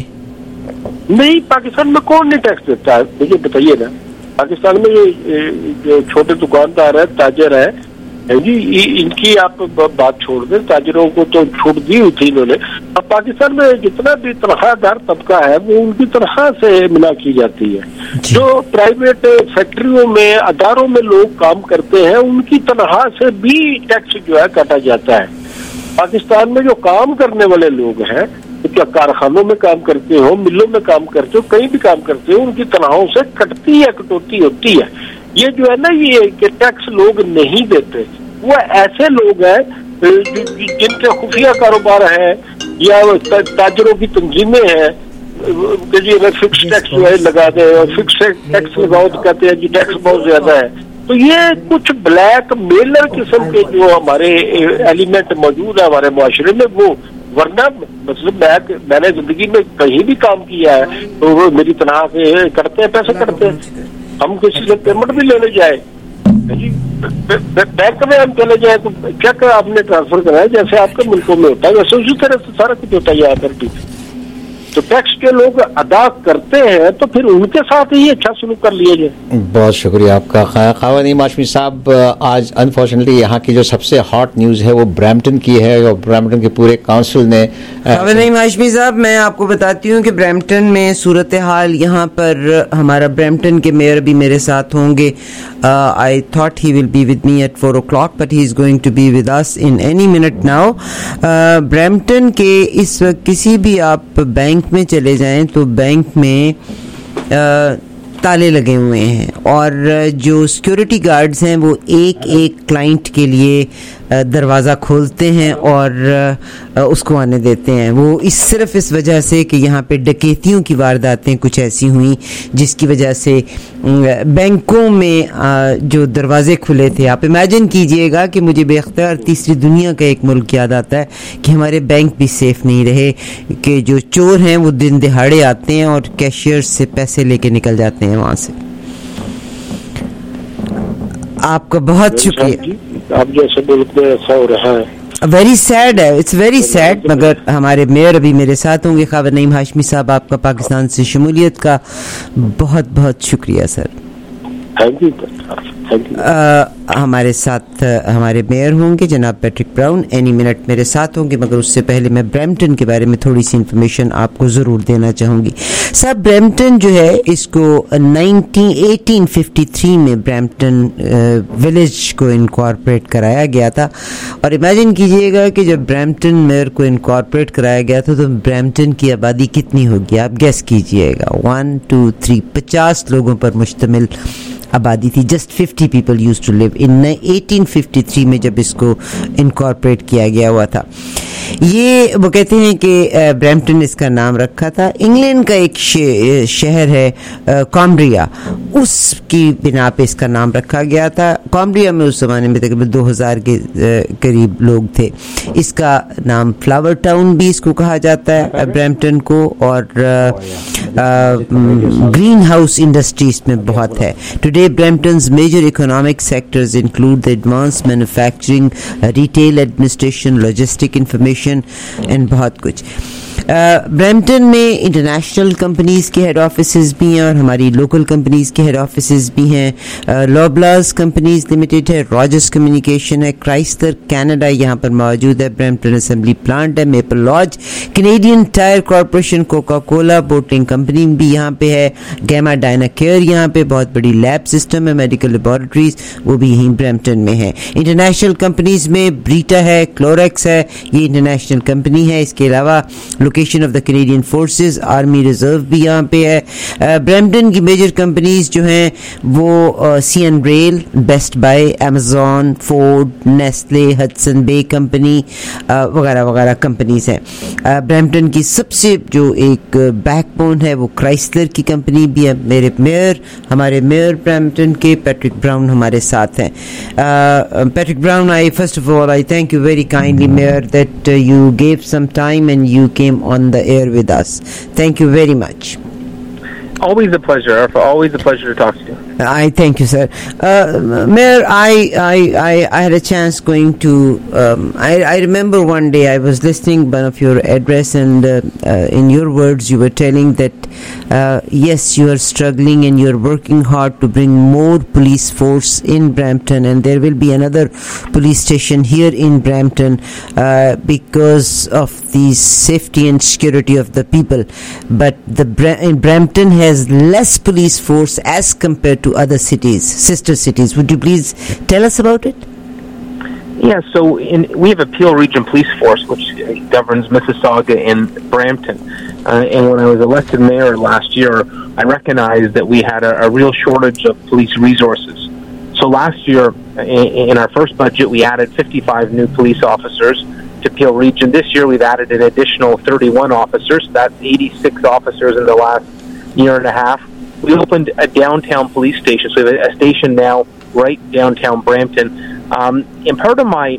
نہیں, پاکستان میں کون نہیں ٹیکس دیتا ہے مجھے بتائیے نا. پاکستان میں جو چھوٹے دکاندار ہیں, تاجر ہیں جی, ان کی آپ بات چھوڑ دیں, تاجروں کو تو چھوٹ دی ہوئی تھی انہوں نے. اب پاکستان میں جتنا بھی تنخواہ دار طبقہ ہے وہ ان کی تنخواہ سے ملا کی جاتی ہے. جو پرائیویٹ فیکٹریوں میں اداروں میں لوگ کام کرتے ہیں ان کی تنخواہ سے بھی ٹیکس جو ہے کاٹا جاتا ہے. پاکستان میں جو کام کرنے والے لوگ ہیں, کیا کارخانوں میں کام کرتے ہو, ملوں میں کام کرتے ہو, کہیں بھی کام کرتے ہو, ان کی تنخواہوں سے کٹتی ہے, کٹوتی ہوتی ہے. یہ جو ہے نا یہ کہ ٹیکس لوگ نہیں دیتے, وہ ایسے لوگ ہیں جن کے خفیہ کاروبار ہیں یا تاجروں کی تنظیمیں ہیں کہ جی ہمیں فکس ٹیکس جو ہے لگا دیں, اور فکس ٹیکس لگاؤ تو کہتے ہیں جی ٹیکس بہت زیادہ ہے. تو یہ کچھ بلیک میلر قسم کے جو ہمارے ایلیمنٹ موجود ہیں ہمارے معاشرے میں, وہ ورنہ مطلب میں میں نے زندگی میں کہیں بھی کام کیا ہے تو وہ میری تنخواہ سے کرتے ہیں, پیسے کرتے ہیں. ہم کسی سے پیمنٹ بھی لینے جائیں جی بینک میں ہم چلے جائیں تو چیک آپ نے ٹرانسفر کرایا جیسے آپ کے ملکوں میں ہوتا ہے, ویسے اسی طرح سے سارا کچھ ہوتا ہے یہاں پر بھی. तो टैक्स के लोग अदा करते हैं तो फिर उनके साथ ही अच्छा सलूक कर लिया जाए। बहुत शुक्रिया आपका। ख़वानीम हाशमी साहब, आज अनफॉर्चुनेटली यहाँ की जो सबसे हॉट न्यूज़ है वो ब्रैम्पटन की है और ब्रैम्पटन के पूरे काउंसिल ने। ख़वानीम हाशमी साहब, मैं आपको बताती हूँ कि ब्रैम्पटन में सूरत हाल यहाँ पर हमारा ब्रैम्पटन के मेयर भी मेरे साथ होंगे। I thought he will be with me at four o'clock but he is going to be with us in any minute now. Brampton के इस वक्त किसी भी आप बैंक में चले जाएं तो बैंक में आ, ताले लगे हुए हैं और जो सिक्योरिटी गार्ड्स हैं वो एक एक क्लाइंट के लिए दरवाज़ा खोलते हैं और उसको आने देते हैं। वो इस सिर्फ इस वजह से कि यहाँ पे डकैतियों की वारदातें कुछ ऐसी हुई जिसकी वजह से बैंकों में जो दरवाजे खुले थे। आप इमेजिन कीजिएगा कि मुझे बेख्तियार तीसरी दुनिया का एक मुल्क याद आता है कि हमारे बैंक भी सेफ नहीं रहे, कि जो चोर हैं वो दिन दिहाड़े आते हैं और कैशियर से पैसे लेके निकल जाते हैं वहाँ से। आपका बहुत शुक्रिया। आप जैसे मुल्क में ऐसा हो रहा है, वेरी सैड है, इट्स वेरी सैड। मगर हमारे मेयर अभी मेरे साथ होंगे। ख़वानीम हाशमी साहब, आपका पाकिस्तान से शमूलियत का बहुत बहुत शुक्रिया सर। Thank you. हमारे साथ हमारे मेयर होंगे जनाब पैट्रिक ब्राउन, एनी मिनट मेरे साथ होंगे। मगर उससे पहले मैं ब्रैम्पटन के बारे में थोड़ी सी इंफॉर्मेशन आपको ज़रूर देना चाहूँगी। साहब, ब्रैम्पटन जो है इसको अठारह सौ तिरेपन में ब्रैम्पटन विलेज को इनकॉर्पोरेट कराया गया था। और इमेजिन कीजिएगा कि जब ब्रैम्पटन मेयर को इनकॉर्पोरेट कराया गया था तो ब्रैम्पटन की आबादी कितनी होगी आप गेस कीजिएगा। वन टू थ्री पचास लोगों पर मुश्तमिल आबादी थी। Just fifty people used to live in अठारह सौ तिरेपन में जब इसको इनकॉर्पोरेट किया गया हुआ था। ये वो कहते हैं कि ब्रैम्पटन इसका नाम रखा था। इंग्लैंड का एक शहर है कॉम्ब्रिया, उसकी बिना पे इसका नाम रखा गया था। कॉम्ब्रिया में उस ज़माने में तकरीबन दो हज़ार के करीब लोग थे। इसका नाम फ्लावर टाउन भी इसको कहा जाता है ब्रैम्पटन को, और ग्रीन हाउस इंडस्ट्रीज में बहुत है। Today Brampton's major economic sectors include the advance manufacturing, retail administration, logistic information and बहुत कुछ। ब्रैम्पटन में इंटरनेशनल कंपनीज़ के हेड ऑफिसेज भी हैं और हमारी लोकल कंपनीज़ के हेड ऑफिसेज भी हैं। लॉबलास कंपनीज लिमिटेड है, रॉजर्स कम्युनिकेशन है, क्राइस्लर कनाडा यहाँ पर मौजूद है, ब्रैम्पटन असेंबली प्लांट है, Maple Lodge, Canadian Tire Corporation, Coca Cola Bottling Company भी यहाँ पे है, गैमा डायना केयर यहाँ पे बहुत बड़ी लैब सिस्टम है, मेडिकल लेबॉरेटरीज वो भी यहीं ब्रैम्पटन में है। इंटरनेशनल कंपनीज में ब्रीटा है, क्लोरेक्स है, ये इंटरनेशनल कंपनी है। इसके अलावा location of the Canadian Forces, Army Reserve भी यहाँ पे है। ब्रैम्पटन की मेजर कंपनीज जो हैं वो C N Rail, Best Buy, Amazon, Ford, Nestle, Hudson Bay Company वगैरह वगैरह कंपनीज हैं। ब्रैम्पटन की सबसे जो एक बैकबोन है वो क्राइस्लर की कंपनी भी है। मेरे मेयर हमारे मेयर ब्रैम्पटन के पैट्रिक ब्राउन हमारे साथ हैं। Patrick Brown, I first of all I thank you very kindly, Mayor, that uh, you gave some time and you came on the air with us. Thank you very much. Always a pleasure, Arfa. Always a pleasure to talk to you. I thank you, sir. Uh, Mayor, I, I I I had a chance going to. Um, I I remember one day I was listening one of your address, and uh, uh, in your words you were telling that uh, yes, you are struggling and you are working hard to bring more police force in Brampton, and there will be another police station here in Brampton uh, because of the safety and security of the people. But the Bra- in Brampton has less police force as compared to to other cities, sister cities. Would you please tell us about it? Yeah, so in, we have a Peel Region Police Force which governs Mississauga and Brampton. Uh, and when I was elected mayor last year, I recognized that we had a, a real shortage of police resources. So last year, in, in our first budget, we added fifty-five new police officers to Peel Region. This year, we've added an additional thirty-one officers. That's eighty-six officers in the last year and a half. We opened a downtown police station, so we have a station now right downtown Brampton. Um, and part of my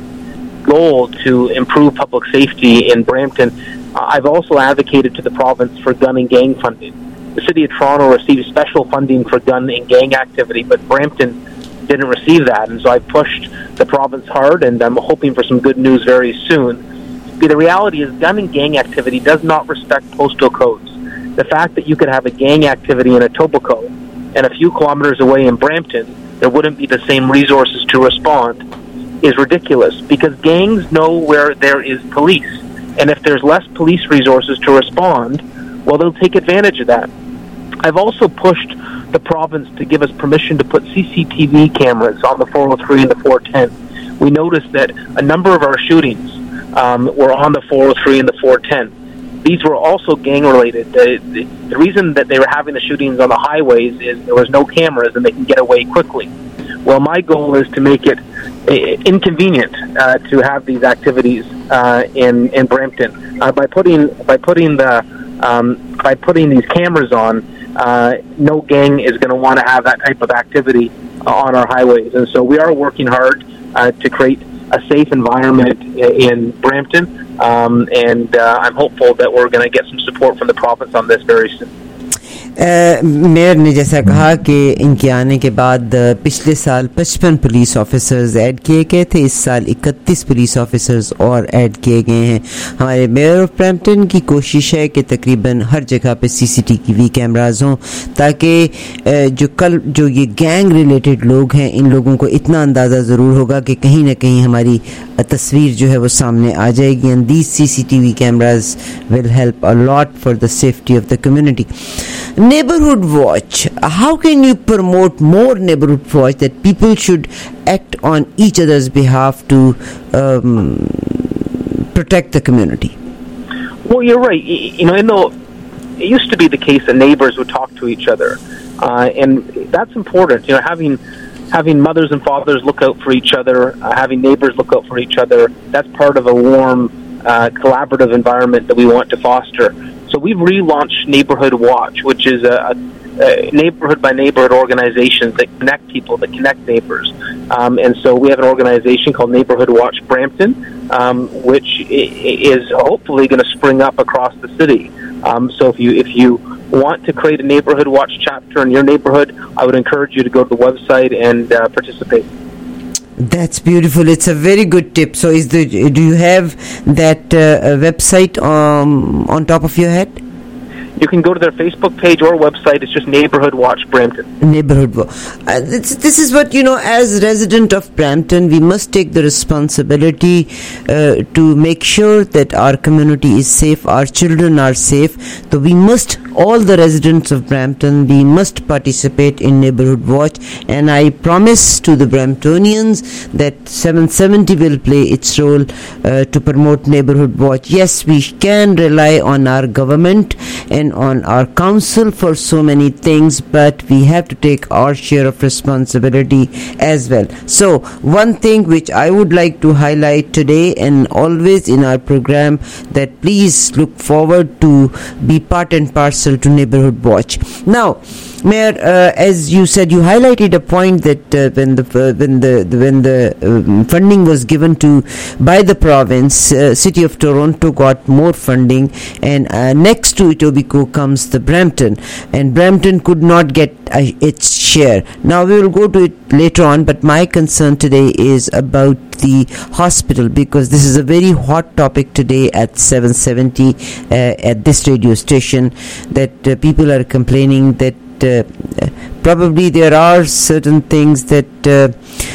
goal to improve public safety in Brampton, uh, I've also advocated to the province for gun and gang funding. The City of Toronto received special funding for gun and gang activity, but Brampton didn't receive that, and so I've pushed the province hard, and I'm hoping for some good news very soon. But the reality is gun and gang activity does not respect postal codes. The fact that you could have a gang activity in Etobicoke and a few kilometers away in Brampton, there wouldn't be the same resources to respond, is ridiculous, because gangs know where there is police. And if there's less police resources to respond, well, they'll take advantage of that. I've also pushed the province to give us permission to put C C T V cameras on the four oh three and the four ten. We noticed that a number of our shootings um, were on the four oh three and the four ten. These were also gang-related. The, the, the reason that they were having the shootings on the highways is there was no cameras and they can get away quickly. Well, my goal is to make it uh, inconvenient uh, to have these activities uh, in in Brampton uh, by putting by putting the um, by putting these cameras on. Uh, no gang is going to want to have that type of activity uh, on our highways, and so we are working hard uh, to create a safe environment in Brampton, um, and uh, I'm hopeful that we're going to get some support from the province on this very soon. Mayor ने जैसा कहा कि इनके आने के बाद पिछले साल पचपन पुलिस ऑफिसर्स ऐड किए गए थे, इस साल इकतीस पुलिस ऑफिसर्स और ऐड किए गए हैं. हमारे मेयर ऑफ ब्रैम्पटन की कोशिश है कि तकरीबन हर जगह पे सीसीटीवी कैमराज हों, ताकि जो कल जो ये गैंग रिलेटेड लोग हैं, इन लोगों को इतना अंदाज़ा ज़रूर होगा कि कहीं ना कहीं हमारी तस्वीर जो है वो सामने आ जाएगी. And these CCTV cameras will help a lot for the safety of the community. Neighborhood watch. How can you promote more neighborhood watch that people should act on each other's behalf to um, protect the community? Well, you're right. You know, in the, it used to be the case that neighbors would talk to each other, uh, and that's important. You know, having having mothers and fathers look out for each other, uh, having neighbors look out for each other. That's part of a warm, uh, collaborative environment that we want to foster. So we've relaunched Neighborhood Watch, which is a, a neighborhood by neighborhood organizations that connect people, that connect neighbors. Um, and so we have an organization called Neighborhood Watch Brampton, um, which is hopefully going to spring up across the city. Um, so if you if you want to create a Neighborhood Watch chapter in your neighborhood, I would encourage you to go to the website and uh, participate. That's beautiful. It's a very good tip. So, is the do you have that uh, website um, on top of your head? You can go to their Facebook page or website. It's just Neighborhood Watch Brampton. Neighborhood Watch. Uh, this, this is what, you know, as resident of Brampton, we must take the responsibility uh, to make sure that our community is safe, our children are safe. So we must, all the residents of Brampton, we must participate in Neighborhood Watch. And I promise to the Bramptonians that seven seventy will play its role uh, to promote Neighborhood Watch. Yes, we can rely on our government and on our council for so many things, but we have to take our share of responsibility as well. So one thing which I would like to highlight today and always in our program, that please look forward to be part and parcel to Neighborhood Watch. Now, Mayor, uh, as you said, you highlighted a point that uh, when the uh, when the when the um, funding was given to by the province, uh, City of Toronto got more funding, and uh, next to Etobicoke comes the Brampton, and Brampton could not get uh, its share. Now we will go to it later on, but my concern today is about the hospital, because this is a very hot topic today at seven seventy uh, at this radio station, that uh, people are complaining that Uh, probably there are certain things that uh,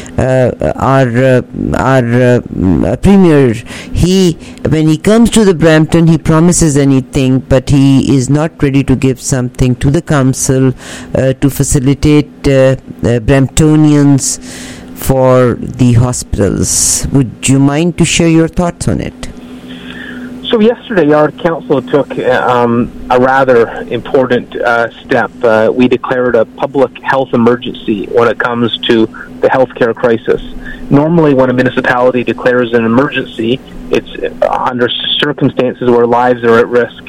uh, our uh, our uh, premier, he when he comes to the Brampton, he promises anything, but he is not ready to give something to the council uh, to facilitate uh, uh, Bramptonians for the hospitals. Would you mind to share your thoughts on it? So yesterday, our council took um, a rather important uh, step. Uh, we declared a public health emergency when it comes to the healthcare crisis. Normally, when a municipality declares an emergency, it's under circumstances where lives are at risk.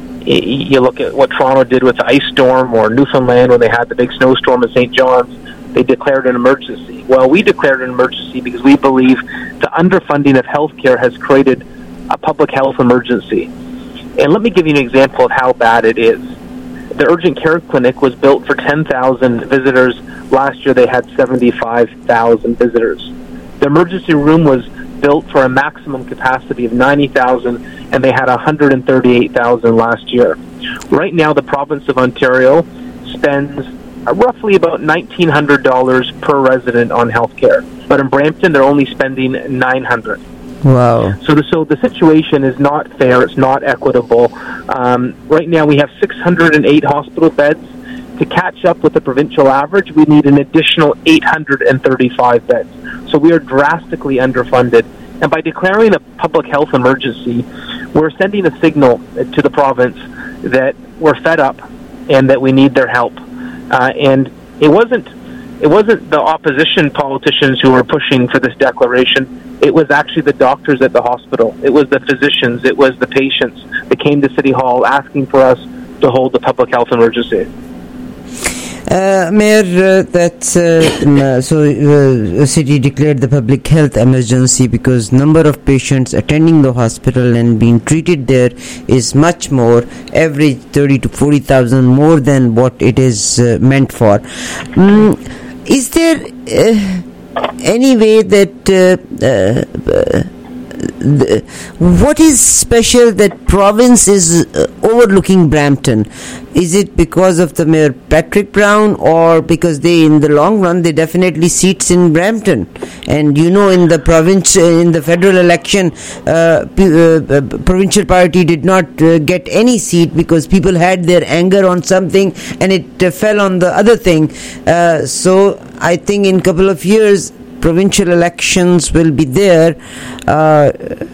You look at what Toronto did with the ice storm, or Newfoundland when they had the big snowstorm in Saint John's. They declared an emergency. Well, we declared an emergency because we believe the underfunding of healthcare has created a public health emergency. And let me give you an example of how bad it is. The urgent care clinic was built for ten thousand visitors. Last year they had seventy-five thousand visitors. The emergency room was built for a maximum capacity of ninety thousand, and they had one hundred thirty-eight thousand last year. Right now, the province of Ontario spends roughly about nineteen hundred dollars per resident on healthcare, but in Brampton, they're only spending nine hundred dollars. Wow. So the, so the situation is not fair. It's not equitable. Um, right now, we have six hundred eight hospital beds. To catch up with the provincial average, we need an additional eight hundred thirty-five beds. So we are drastically underfunded. And by declaring a public health emergency, we're sending a signal to the province that we're fed up and that we need their help. Uh, and it wasn't it wasn't the opposition politicians who were pushing for this declaration. It was actually the doctors at the hospital. It was the physicians. It was the patients that came to City Hall asking for us to hold the public health emergency. Uh, Mayor, uh, that's uh, so uh, city declared the public health emergency because number of patients attending the hospital and being treated there is much more, average thirty to forty thousand more than what it is uh, meant for. Mm, is there uh, any way that uh, uh, The, what is special that province is uh, overlooking Brampton? Is it because of the Mayor Patrick Brown, or because they, in the long run, they definitely seats in Brampton? And you know, in the province, uh, in the federal election, uh, p- uh, provincial party did not uh, get any seat because people had their anger on something and it uh, fell on the other thing. Uh, so I think in a couple of years, provincial elections will be there. Uh,